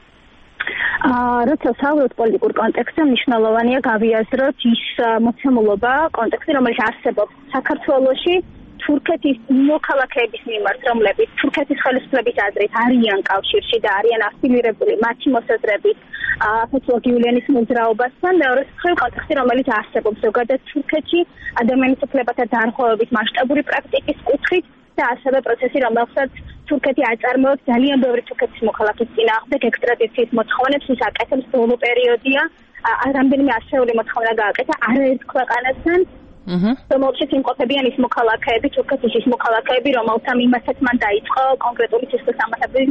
აა როცა საუბრობთ პოლიტიკურ კონტექსტზე, მნიშვნელოვანია გავიაზროთ ის მოცემულობა, კონტექსტი, რომელიც არსებობს საქართველოში თურქეთის მოქალაქეების მიმართ, რომლებიც თურქეთის ხელისუფლების აზრით არიან კავშირში და არიან აფილირებული მათი მოსაზრებით ფეთულlah გიულიანის მოძრაობასთან, მეორეს მხრივ კონტექსტი, რომელიც არსებობს ზოგადად თურქეთში ადამიანის უფლებათა დარღვევების მასშტაბური პრაქტიკის კუთხით და ასევე პროცესი, რომელსაც თურქეთი აწარმოებს ძალიან ბევრი თურქეთის მოქალაქის წინააღმდეგ ექსტრადიციის მოთხოვნებს, ის აკეთებს ბოლო პერიოდია, რამდენიმე ასეული მოთხოვნა გააკეთა არაერთ ქვეყანასთან. რომელშიც იმყოფებიან ის მოქალაქეები, თურქეთის ის მოქალაქეები, რომელთა მიმართაც მან დაიწყო კონკრეტული სისხლისამართლებრივი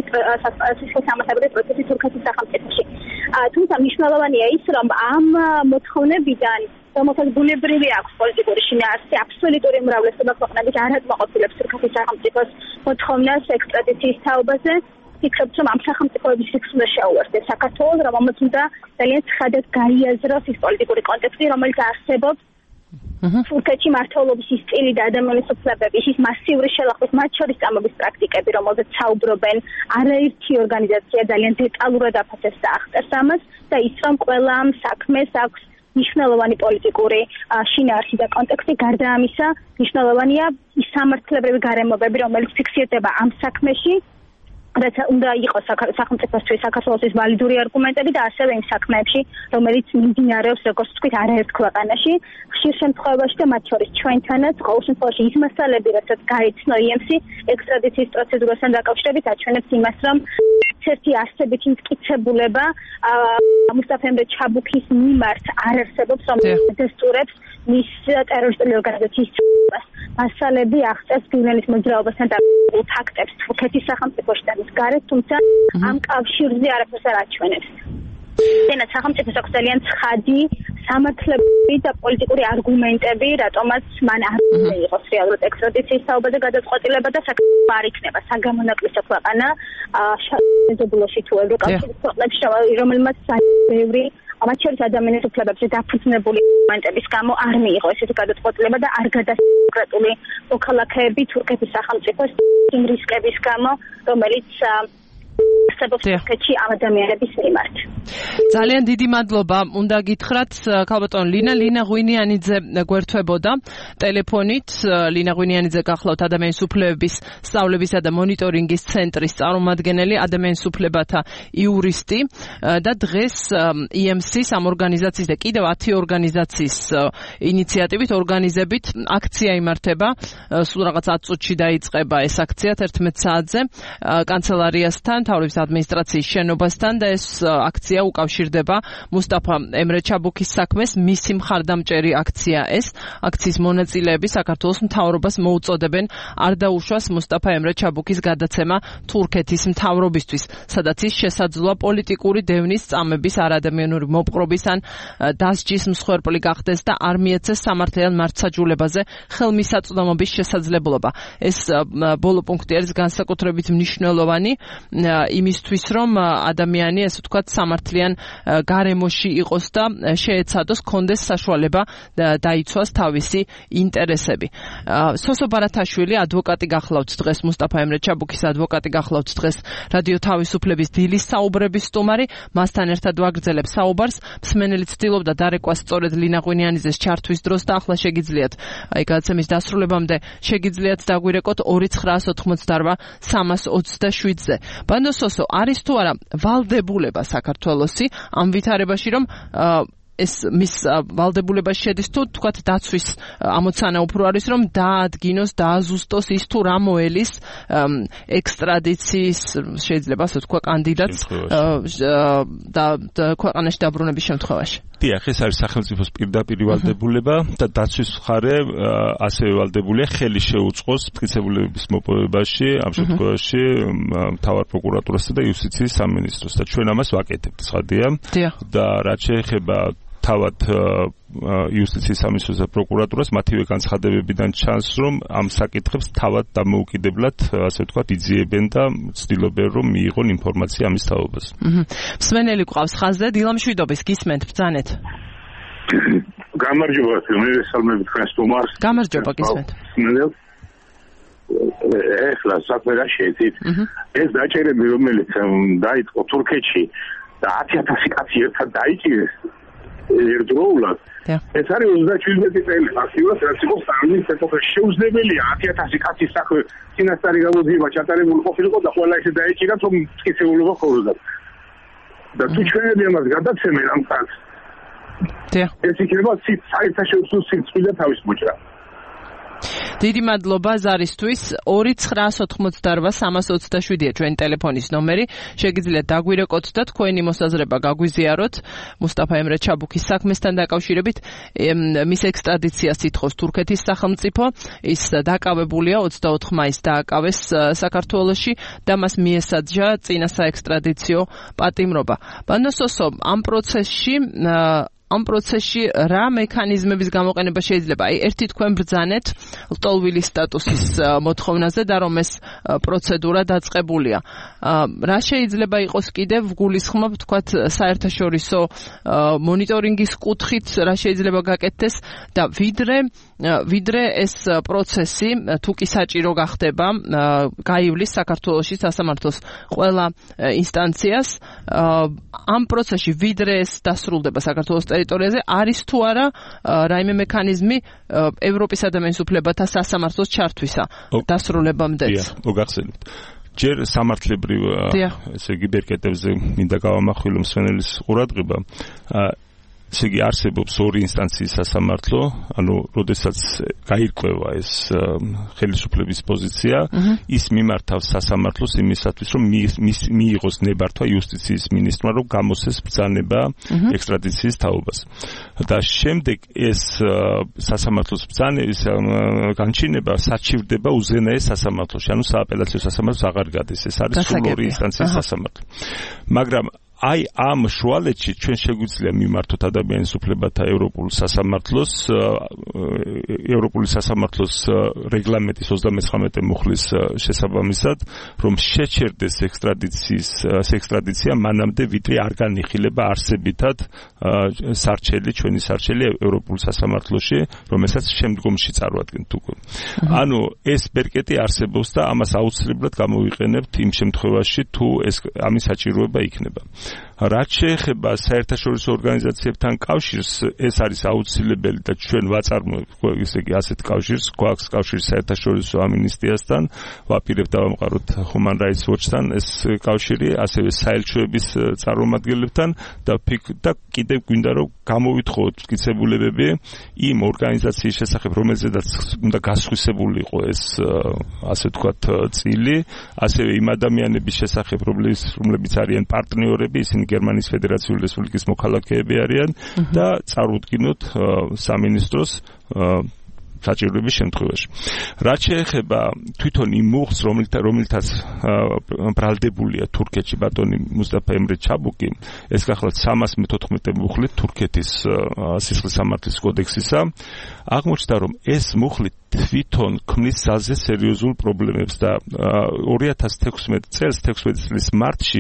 პროცესი თურქეთის სახელმწიფოში. თუმცა მნიშვნელოვანია ის, რომ ამ მოთხოვნებიდან რომელსაც ბუნებრივი აქვს პოლიტიკური შინაარსი, აბსოლუტური უმრავლესობა ქვეყნების არ აკმაყოფილებს თურქეთის სახელმწიფოს მოთხოვნას ექსტრადიციის თაობაზე. ფიქრობთ, რომ ამ სახელმწიფოების სიკვდილს უნდა შეუერთდეს საქართველოს, რომელმაც უნდა ძალიან ცხადად გაიაზროს ის პოლიტიკური კონტექსტი, რომელიც არსებობს თურქეთში მართლობის ის სტილი და ადამიანის უფლებების ის მასიური შელახვის, მათ შორის წამების პრაქტიკები, რომელზეც საუბრობენ არაერთი ორგანიზაცია ძალიან დეტალურად აფასებს და აღწერს ამას და ის რომ ყველა ამ საქმეს აქვს მნიშვნელოვანი პოლიტიკური შინაარსი და კონტექსტი. გარდა ამისა, მნიშვნელოვანია ის სამართლებრივი გარემოებები, რომელიც ფიქსირდება ამ საქმეში, რაც უნდა იყოს სახელმწიფოსთვის საქართველოს ვალიდური არგუმენტები და ასევე იმ საქმეებში, რომელიც მიმდინარეობს, როგორც ვთქვით, არაერთ ქვეყანაში, ხშირ შემთხვევაში და მათ შორის ჩვენთანაც, ყოველ შემთხვევაში ის მასალები, რასაც გაიცნო ი ემ სი ექსტრადიციის პროცედურასთან დაკავშირებით, აჩვენებს იმას, რომ ერთი არსებითი მტკიცებულება მუსტაფა ემრე ჩაბუქის მიმართ არ არსებობს, რომელიც დესტურებს მის ტერორისტული ორგანიზაციის წვლილებას. მასალები აღწერს გივლენის მოძრაობასთან დაკავშირებულ ფაქტებს თურქეთის სახელმწიფოში და მის გარეთ, თუმცა ამ კავშირზე არაფერს არ აჩვენებს. დენაც სახელმწიფოს აქვს ძალიან ცხადი სამართლებრივი და პოლიტიკური არგუმენტები, რატომაც მან არ უნდა იყოს რეალურად ექსტრადიციის თაობაზე გადაწყვეტილება და საქართველოს არ იქნება საგამონაკლისო ქვეყანა შეზებულოში თუ ევროკავშირის ქვეყნებში, რომელმაც ბევრი მათ შორის ადამიანის უფლებებზე დაფუძნებული არგუმენტების გამო არ მიიღო ესეთი გადაწყვეტილება და არ გადასცა კონკრეტული მოქალაქეები თურქეთის სახელმწიფოს იმ რისკების გამო, რომელიც არსებობს თურქეთში ამ ადამიანების მიმართ. ძალიან დიდი მადლობა. უნდა გითხრათ ქალბატონ ლინა ლინა ღვინიანიძე გვერდთვებოდა ტელეფონით. ლინა ღვინიანიძე გახლავთ ადამიანის უფლებების სწავლებისა და მონიტორინგის ცენტრის წარმომადგენელი, ადამიანის უფლებათა იურისტი და დღეს ი ემ სი-ს ამ ორგანიზაციის და კიდევ ათი ორგანიზაციის ინიციატივით ორგანიზებით აქცია იმართება. სულ რაღაც ათ წუთში დაიწყება ეს აქცია თერთმეტ საათზე კანცელარიასთან, მთავრობის ადმინისტრაციის შენობასთან და ეს აქცია უკავშირდება მუსტაფა ემრე ჩაბუქის საქმეს. მისი მხარდამჭერი აქცია ეს. აქციის მონაწილეები საქართველოს მთავრობას მოუწოდებენ არ დაუშვას მუსტაფა ემრე ჩაბუქის გადაცემა თურქეთის მთავრობისთვის, სადაც ის შესაძლოა პოლიტიკური დევნის წამების, არადამიანური მოპყრობის ან დასჯის მსხვერპლი გახდეს და არ მიეცეს სამართლიან მართსაჯულებაზე ხელმისაწვდომობის შესაძლებლობა. ეს ბოლო პუნქტი არის განსაკუთრებით მნიშვნელოვანი იმისთვის, რომ ადამიანი, ასე ვთქვათ, სამართლიან გარემოში იყოს და შეეცადოს, კონდეს საშუალება დაიცვას თავისი ინტერესები. სოსო ბარათაშვილი, ადვოკატი გახლავთ დღეს, მუსტაფა ემრე ჩაბუქის ადვოკატი გახლავთ დღეს რადიო თავისუფლების დილის საუბრების სტუმარი, მასთან ერთად ვაგრძელებ საუბარს. მსმენელი ცდილობდა დარეკვას სწორედ ლინა ღვინიანიძეს ჩართვის დროს და ახლა შეგიძლიათ, აი გადაცემის დასრულებამდე შეგიძლიათ დაგვირეკოთ ორი ცხრაას ოთხმოცდაორვა სამას ოცდაშვიდზე. ბანდო სოსო, არის თუ არა ვალდებულება საქართველოსი ამ ვითარებაში, რომ ეს მის ვალდებულებაში შედის თუ თქვათ დაცვის ამოცანა უფრო არის, რომ დაადგინოს, დააზუსტოს ის თუ რა მოელის ექსტრადიციის შეიძლება ასე თქვა კანდიდატს და ქვეყანაში დაბრუნების შემთხვევაში. დიახ, ეს არის სახელმწიფოს პირდაპირი ვალდებულება და დაცვის მხარე ასევე ვალდებულია ხელი შეუწყოს მტკიცებულების მოპოვებაში, ამ შემთხვევაში მთავარ პროკურატურასა და იუსტიციის სამინისტროს და ჩვენ ამას ვაკეთებთ, ცხადია. და რაც შეეხება თავად იუსტიციის სამინისტროს და პროკურატურას, მათივე განცხადებებიდან ჩანს, რომ ამ საკითხებს თავად დამოუკიდებლად, ასე ვთქვათ, იძიებენ და ცდილობენ, რომ მიიღონ ინფორმაცია ამის თაობაზე. მსმენელი გვყავს ხაზზე, დილამშვიდობის, გისმენთ, ბრძანეთ. გამარჯობა, მე ვესალმები თქვენს სტუმარს. გამარჯობა, გისმენთ. ეხლა საქმე რა შეეცით. ეს დაჭერები, რომელიც დაიწყო თურქეთში და ათი ათასი კაცი ერთად დაიჭირეს ერთდროულად. ეს არის ოცდაშვიდი წელი. აქტიურად რაც იყო სტალინის ეპოქაში შეუძლებელია ათი ათასი კაცის საქმე წინასწარი გამოძიება ჩატარებული ყოფილიყო და ყველა ესე დაეჭირათ, რომ მტკიცებულობა ხოროდა. და თუ ჩვენები ამას გადაცემენ ამ კაცს, ეს იქნება საერთაშორისო სიცხვილე თავის მოჭრა. დიდი მადლობა ზარისთვის. ორი ცხრაას ოთხმოცდაორვა სამას ოცდაშვიდია ჩვენი ტელეფონის ნომერი. შეგიძლიათ დაგვირეკოთ და თქვენი მოსაზრება გაგვიზიაროთ მუსტაფა ემრე ჩაბუქის საქმესთან დაკავშირებით. მის ექსტრადიციას ითხოვს თურქეთის სახელმწიფო. ის დაკავებულია ოცდაოთხ მაისს დააკავეს საქართველოში და მას მიესაჯა წინა საექსტრადიციო პატიმრობა. ბანდო სოსო, ამ პროცესში ამ პროცესში რა მექანიზმების გამოყენება შეიძლება? აი, ერთი თქვენ ბრძანეთ ლტოლვილის სტატუსის მოთხოვნაზე და რომ ეს პროცედურა დაწყებულია. რა შეიძლება იყოს კიდევ გულისხმობ, თქვათ, საერთაშორისო მონიტორინგის კუთხით რა შეიძლება გაკეთდეს და ვიდრე ვიდრე ეს პროცესი თუ კი საჭირო გახდება, გაივლის საქართველოში სასამართლოს ყველა ინსტანციას, ამ პროცესში ვიდრე ეს დასრულდება საქართველოს ტერიტორიაზე, არის თუ არა რაიმე მექანიზმი ევროპის ადამიანის უფლებათა სასამართლოს ჩართვისა დასრულებამდე? დიახ, მოგახსენებთ. ჯერ სამართლებრივ ესე იგი ბერკეტებზე მინდა გავამახვილო მსვენელის ყურადღება. ესე იგი არსებობს ორი ინსტანციის სასამართლო, ანუ როდესაც გაირკვევა ეს ხელისუფლების პოზიცია, ის მიმართავს სასამართლოს იმისათვის, რომ მიიღოს ნებართვა იუსტიციის მინისტრმა, რომ გამოსცეს ბრძანება ექსტრადიციის თაობას. და შემდეგ ეს სასამართლოს ბრძანების განჩინება საჩივრდება უზენაეს სასამართლოში, ანუ სააპელაციო სასამართლოს აღარ გადის. ეს არის სულ ორი ინსტანციის სასამართლო. მაგრამ აი ამ შუალედში ჩვენ შეგვიძლია მიმართოთ ადამიანის უფლებათა ევროპულ სასამართლოს ევროპული სასამართლოს რეგლამენტის ოცდამეცხრამეტე მუხლის შესაბამისად, რომ შეჩერდეს ექსტრადიციის ექსტრადიცია მანამდე ვიდრე არ განიხილება არსებითად სარჩელი ჩვენი სარჩელი ევროპულ სასამართლოში, რომელსაც შემდგომში წარვადგენთ უკვე. ანუ ეს ბერკეტი არსებობს და ამას აუცილებლად გამოვიყენებთ იმ შემთხვევაში, თუ ეს ამის საჭიროება იქნება. რაც შეეხება საერთაშორისო ორგანიზაციებთან კავშირს, ეს არის აუცილებელი და ჩვენ ვაწარმოებთ, ესე იგი, ასეთ კავშირს, გვაქვს კავშირი საერთაშორისო ამინისტიასთან, ვაპირებთ და ვამყაროთ Human Rights Watch-თან ეს კავშირი, ასევე საელჩოების წარმომადგენლებთან და და კიდევ გვინდა რომ გამოვითხოვოთ მტკიცებულებები იმ ორგანიზაციის შესახებ, რომელზედაც უნდა გასხვისებული იყო ეს ასე ვთქვათ წილი, ასევე იმ ადამიანების შესახებ, რომლებიც არიან პარტნიორები, ისინი გერმანიის ფედერაციული რესპუბლიკის მოქალაქეები არიან და წარუდგინოთ სამინისტროს საჭიროების შემთხვევაში. რაც შეეხება თვითონ იმ მუხლს, რომელთაც ბრალდებულია თურქეთში ბატონი მუსტაფა ემრე ჩაბუკი, ეს გახლავთ სამას მეთოთხმეტე მუხლი თურქეთის სისხლის სამართლის კოდექსისა, აღმოჩნდა, რომ ეს მუხლი თვითონ ქმნის ძალზე სერიოზულ პრობლემებს და ორი ათას თექვსმეტი წელს თექვსმეტი წლის მარტში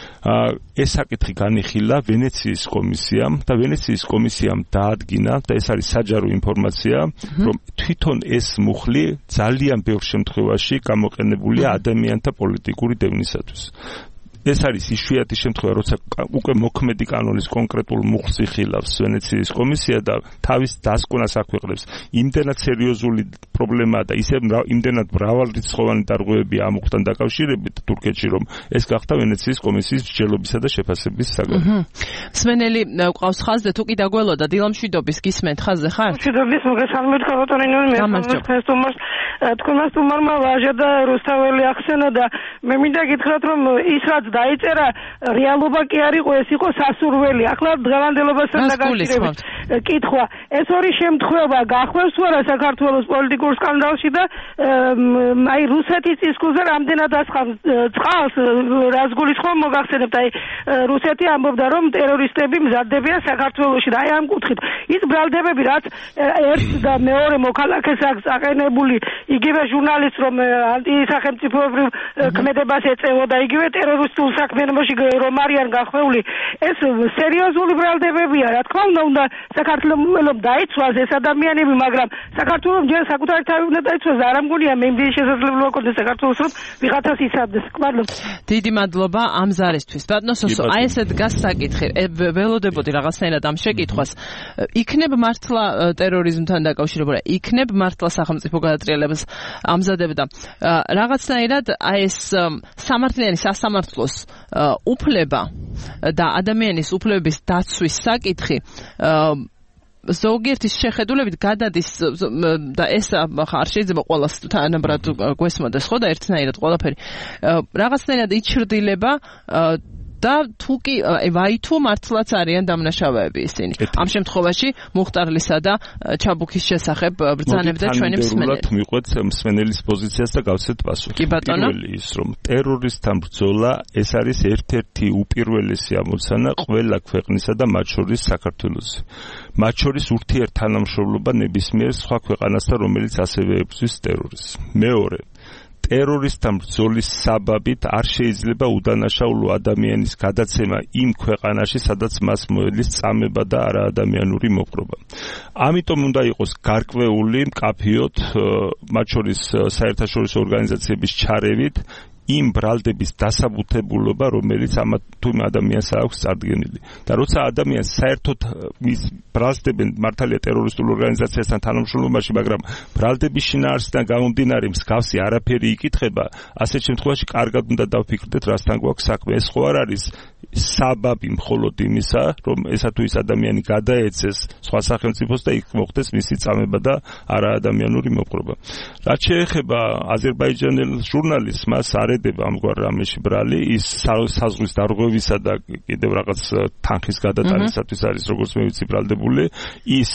ეს საკითხი განიხილა ვენეციის კომისიამ და ვენეციის კომისიამ დაადგინა და ეს არის საჯარო ინფორმაცია, რომ თვითონ ეს მუხლი ძალიან ბევრ შემთხვევაში გამოყენებულია ადამიანთა პოლიტიკური დევნისათვის. ეს არის იშვიათი შემთხვევა, როცა უკვე მოქმედი კანონის კონკრეტულ მუხლს იხილავს ვენეციის კომისია და თავის დასკვნას აქვეყნებს. იმდენად სერიოზული პრობლემაა და ისე იმდენად მრავალრიცხოვანი დარღვევებია ამ მუხლთან დაკავშირებით თურქეთში, რომ ეს გახდა ვენეციის კომისიის მსჯელობისა და შეფასების საგანი. სვენელი ყავს ხაზზე, თუ კი დაგველოდა დილამშვიდობის გისმენთ ხაზზე ხარ? მშვიდობის მოგესალმებით ქალბატონინო, მე ხესტუმარს თქვენმა სტუმარმა ვაჟა და რუსთაველი ახსენა და მე მინდა გითხრათ, რომ ის რაც დაიწერა რეალობა კი არ იყო, ეს იყო სასურველი. ახლა დღევანდელობასთან დაკავშირებით კითხვა, ეს ორი შემთხვევა გახსოვს თუ არა საქართველოს პოლიტიკურ სკანდალში და აი რუსეთის წისქვილზე რამდენად ასხამს წყალს, რას გულისხმობ მოგახსენებთ, აი რუსეთი ამბობდა, რომ ტერორისტები მზადდებიან საქართველოში და აი ამ კუთხით ის ბრალდებები, რაც ერთ და მეორე მოქალაქეს აქვს აყენებული, იგივე ჟურნალისტს, რომ ანტისახელმწიფოებრივ ქმედებას ეწეოდა, იგივე ტერორისტულ საქმიანობაში რომ არიან გახვეული, ეს სერიოზული ბრალდებებია. რა თქმა უნდა, უნდა საქართველოს დაიცვას ეს ადამიანები, მაგრამ საქართველოს ჯერ საკუთარი თავი უნდა დაიცვას, არ ამგონია მე იმდენი შესაძლებლობა ქონდეს საქართველოს, რომ ვიღაცას იცავდეს. მადლობა. დიდი მადლობა ამ ზარისთვის. ბატონო სოსო, აი ესე დგას საკითხი. ველოდებოდი რაღაცნაირად ამ შეკითხვას. იქნებ მართლა ტერორიზმთან დაკავშირებული, იქნებ მართლა სახელმწიფო გადატრიალებას ამზადებდა. რაღაცნაირად აი ეს სამართლიანი სასამართლოს უფლება და ადამიანის უფლებების დაცვის საკითხი ზოგიერთის შეხედულებით გადადის და ეს არ შეიძლება ყველას თანაბრად გვესმოდეს, ხო და ერთნაირად ყველაფერი რაღაცნაირად იჩრდილება და თუ კი ვაი თუ მართლაც არიან დამნაშავეები ისინი. ამ შემთხვევაში მუხტარლისა და ჩაბუქის შესახებ ბრძანებდა ჩვენი მსმენელი. მოდით მიყვეთ მსმენელის პოზიციას და გავცეთ პასუხი. პირველი ის რომ ტერორისტთან ბრძოლა ეს არის ერთ-ერთი უპირველესი ამოცანა ყველა ქვეყნისა და მათ შორის საქართველოს. მათ შორის ურთიერთთანამშრომლობა ნებისმიერ სხვა ქვეყანასთან, რომელიც ასევე ებრძვის ტერორიზმს. მეორე ტერორისტთან ბრძოლის საბაბით არ შეიძლება უდანაშაულო ადამიანის გადაცემა იმ ქვეყანაში, სადაც მას მოელის წამება და არაადამიანური მოპყრობა. ამიტომ უნდა იყოს გარკვეული მკაფიოდ, მათ შორის საერთაშორისო ორგანიზაციების ჩარევით, იმ ბრალდების დასაბუთებულობა, რომელიც ამ თუ იმ ადამიანს აქვს წარდგენილი. და როცა ადამიანს საერთოდ მის ბრალდებენ მართალია ტერორისტულ ორგანიზაციასთან თანამშრომლობაში, მაგრამ ბრალდების შინაარსიდან გამომდინარე მსგავსი არაფერი იკითხება, ასეთ შემთხვევაში კარგად უნდა დავფიქრდეთ, რასთან გვაქვს საქმე. ეს ხო არ არის საბაბი მხოლოდ იმისა, რომ ესა თუ ის ადამიანი გადაეცეს სხვა სახელმწიფოს და იქ მოხდეს მისი წამება და არაადამიანური მოპყრობა. რაც შეეხება აზერბაიჯანელ ჟურნალისტს, მას არ ედება ამგვარ რამეში ბრალი, ის საზღვის დარღვევისა და კიდევ რაღაც თანხის გადატანისათვის არის, როგორც მე ვიცი, ბრალდებული. ის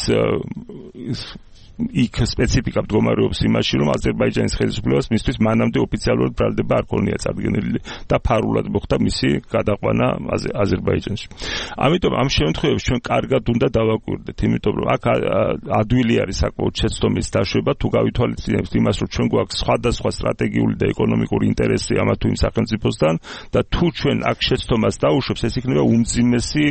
იქ სპეციფიკა მდგომარეობს იმაში, რომ აზერბაიჯანის ხელისუფლებას მისთვის მანამდე ოფიციალურად ბრალდება არ ქონია წარდგენილი და ფარულად მოხდა მისი გადაყვანა აზერბაიჯანში. ამიტომ ამ შემთხვევებში ჩვენ კარგად უნდა დავაკვირდეთ, იმიტომ რომ აქ ადვილი არის საკმაოდ შეცდომის დაშვება, თუ გავითვალისწინებთ იმას, რომ ჩვენ გვაქვს სხვადასხვა სტრატეგიული და ეკონომიკური ინტერესი ამა თუ იმ სახელმწიფოსთან და თუ ჩვენ აქ შეცდომას დაუშვებს, ეს იქნება უმძიმესი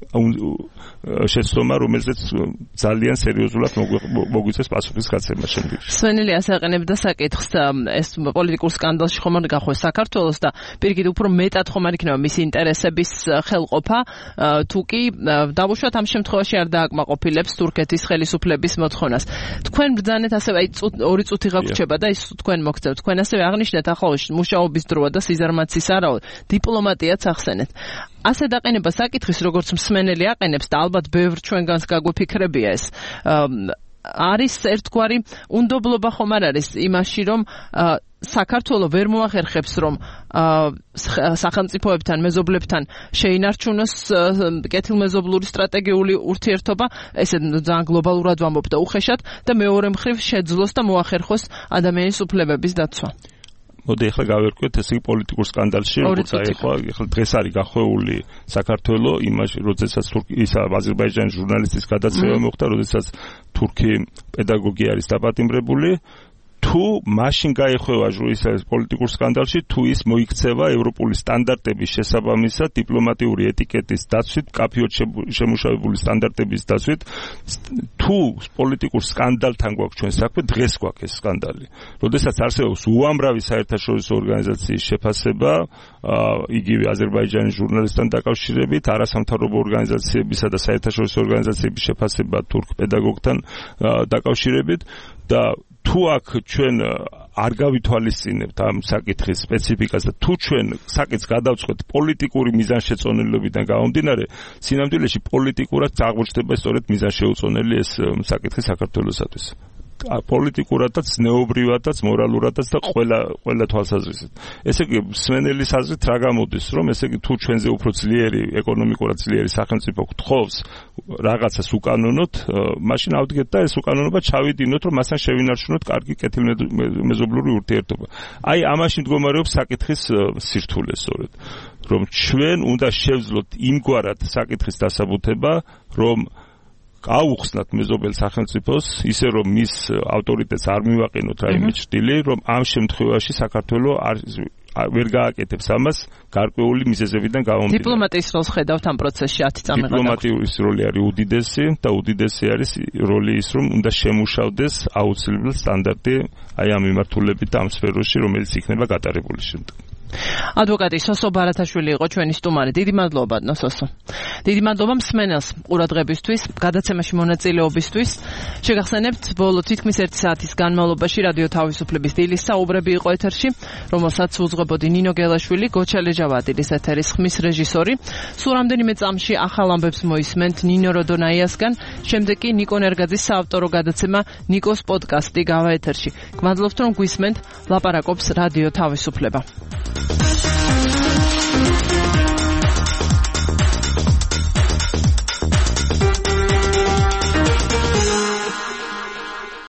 შეცდომა, რომელზეც ძალიან სერიოზულად მოგვიწევს პასუხის გაცემა შემდგომში. სვენელი ასე აყენებდა საკითხს, ეს პოლიტიკურ სკანდალში ხომ არ გახოს საქართველოს და პირიქით უფრო მეტად ხომ არ იქნება მისი ინტერესების ხელყოფა, თუ კი დავუშვათ ამ შემთხვევაში არ დააკმაყოფილებს თურქეთის ხელისუფლების მოთხოვნას. თქვენ ბრძანეთ ასევე აი ორი წუთი გაგვრჩება და ის თქვენ მოგწევთ. თქვენ ასევე აღნიშნეთ ახალ მუშაობის დროა და სიზარმაცის არავა, დიპლომატიაც ახსენეთ. ასე დაყენება საკითხის, როგორც მსმენელი აყენებს და ალბათ ბევრ ჩვენგანს გაგვიფიქრებია ეს. არის ერთგვარი უნდობლობა ხომ არ არის იმაში, რომ საქართველოს ვერ მოახერხებს, რომ სახელმწიფოებთან, მეზობლებთან შეინარჩუნოს კეთილმეზობლური სტრატეგიული ურთიერთობა, ესე ძალიან გლობალურად ვამბობ და უხეშად და მეორე მხრივ შეძლოს და მოახერხოს ადამიანის უფლებების დაცვა. მოდი ახლა გავერკვეთ ესე იგი პოლიტიკურ სკანდალში, როგორც აი ახლა ახლა დღეს არის გახვეული საქართველოს იმაში, როდესაც თურქიის აზერბაიჯანის ჟურნალისტის გადაცემა მოხდა, როდესაც თურქი პედაგოგი არის დაპატიმრებული. თუ მაშინ გაეხვევა ის პოლიტიკურ სკანდალში, თუ ის მოიქცევა ევროპული სტანდარტების შესაბამისად დიპლომატიური ეტიკეტის დაცვით, კაფიოდ შემუშავებული სტანდარტების დაცვით, თუ პოლიტიკურ სკანდალთან გვაქვს ჩვენ საქმე, დღეს გვაქვს ეს სკანდალი. როდესაც არსებობს უამრავი საერთაშორისო ორგანიზაციის შეფასება, იგივე აზერბაიჯანის ჟურნალისტთან დაკავშირებით, არასამთავრობო ორგანიზაციებისა და საერთაშორისო ორგანიზაციების შეფასება თურქ პედაგოგთან დაკავშირებით და თუ აქ ჩვენ არ გავითვალისწინებთ ამ საკითხის სპეციფიკას და თუ ჩვენ საკითხს გადავწყვეტ პოლიტიკური მიზანშეწონილობიდან გამომდინარე, სინამდვილეში პოლიტიკურად აღმოჩნდება სწორედ მიზანშეუწონელი ეს საკითხი საქართველოსათვის. პოლიტიკურადაც, ზნეობრივადაც, მორალურადაც და ყველა ყველა თვალსაზრისით. ესე იგი, მსმენელის აზრით რა გამოდის, რომ ესე იგი თუ ჩვენზე უფრო ძლიერი, ეკონომიკურად ძლიერი სახელმწიფო გთხოვს რაღაცას უკანონოთ, მაშინ ავდგეთ და ეს უკანონობა ჩავიდინოთ, რომ მასთან შევინარჩუნოთ კარგი კეთილმეზობლური ურთიერთობა. აი, ამაში მდგომარეობს საკითხის სირთულე სწორედ, რომ ჩვენ უნდა შევძლოთ იმგვარად საკითხის დასაბუთება, რომ აუხსნათ მეზობელ სახელმწიფოს, ისე რომ მის ავტორიტეტს არ მივაყენოთ რაიმე ჭრილი, რომ ამ შემთხვევაში საქართველოს არ ვერ გააკეთებს ამას გარკვეული მიზეზებიდან გამომდინარე. დიპლომატიის როლს ხედავთ ამ პროცესში ათი წამი გადაგვდა. დიპლომატიის როლი არის უდიდესი და უდიდესი არის როლი ის, რომ უნდა შემუშავდეს აუცილებელი სტანდარტი აი ამ მიმართულებით და ამ სფეროში, რომელიც იქნება გატარებული შემდეგ. ადვოკატი სოსო ბარათაშვილი იყო ჩვენი სტუმარი. დიდი მადლობა ნოსოსო. დიდი მადლობა მსმენელს ყურადღებისთვის, გადაცემაში მონაწილეობისთვის. შეგახსენებთ, ბოლო თითქმის ერთი საათის განმავლობაში რადიო თავისუფლების დილის საუბრები იყო ეთერში, რომელსაც უძღვებოდი ნინო გელაშვილი, გოჩალე ჯავადილის ეთერის ხმის რეჟისორი. სულ რამდენიმე წამში ახალ ამბებს მოისმენთ ნინო როდონაიასგან, შემდეგ კი ნიკო ნერგაძის საავტორო გადაცემა ნიკოს პოდკასტი გავა ეთერში. გმადლობთ, რომ გვისმენთ, ლაპარაკობს რადიო თავისუფლება.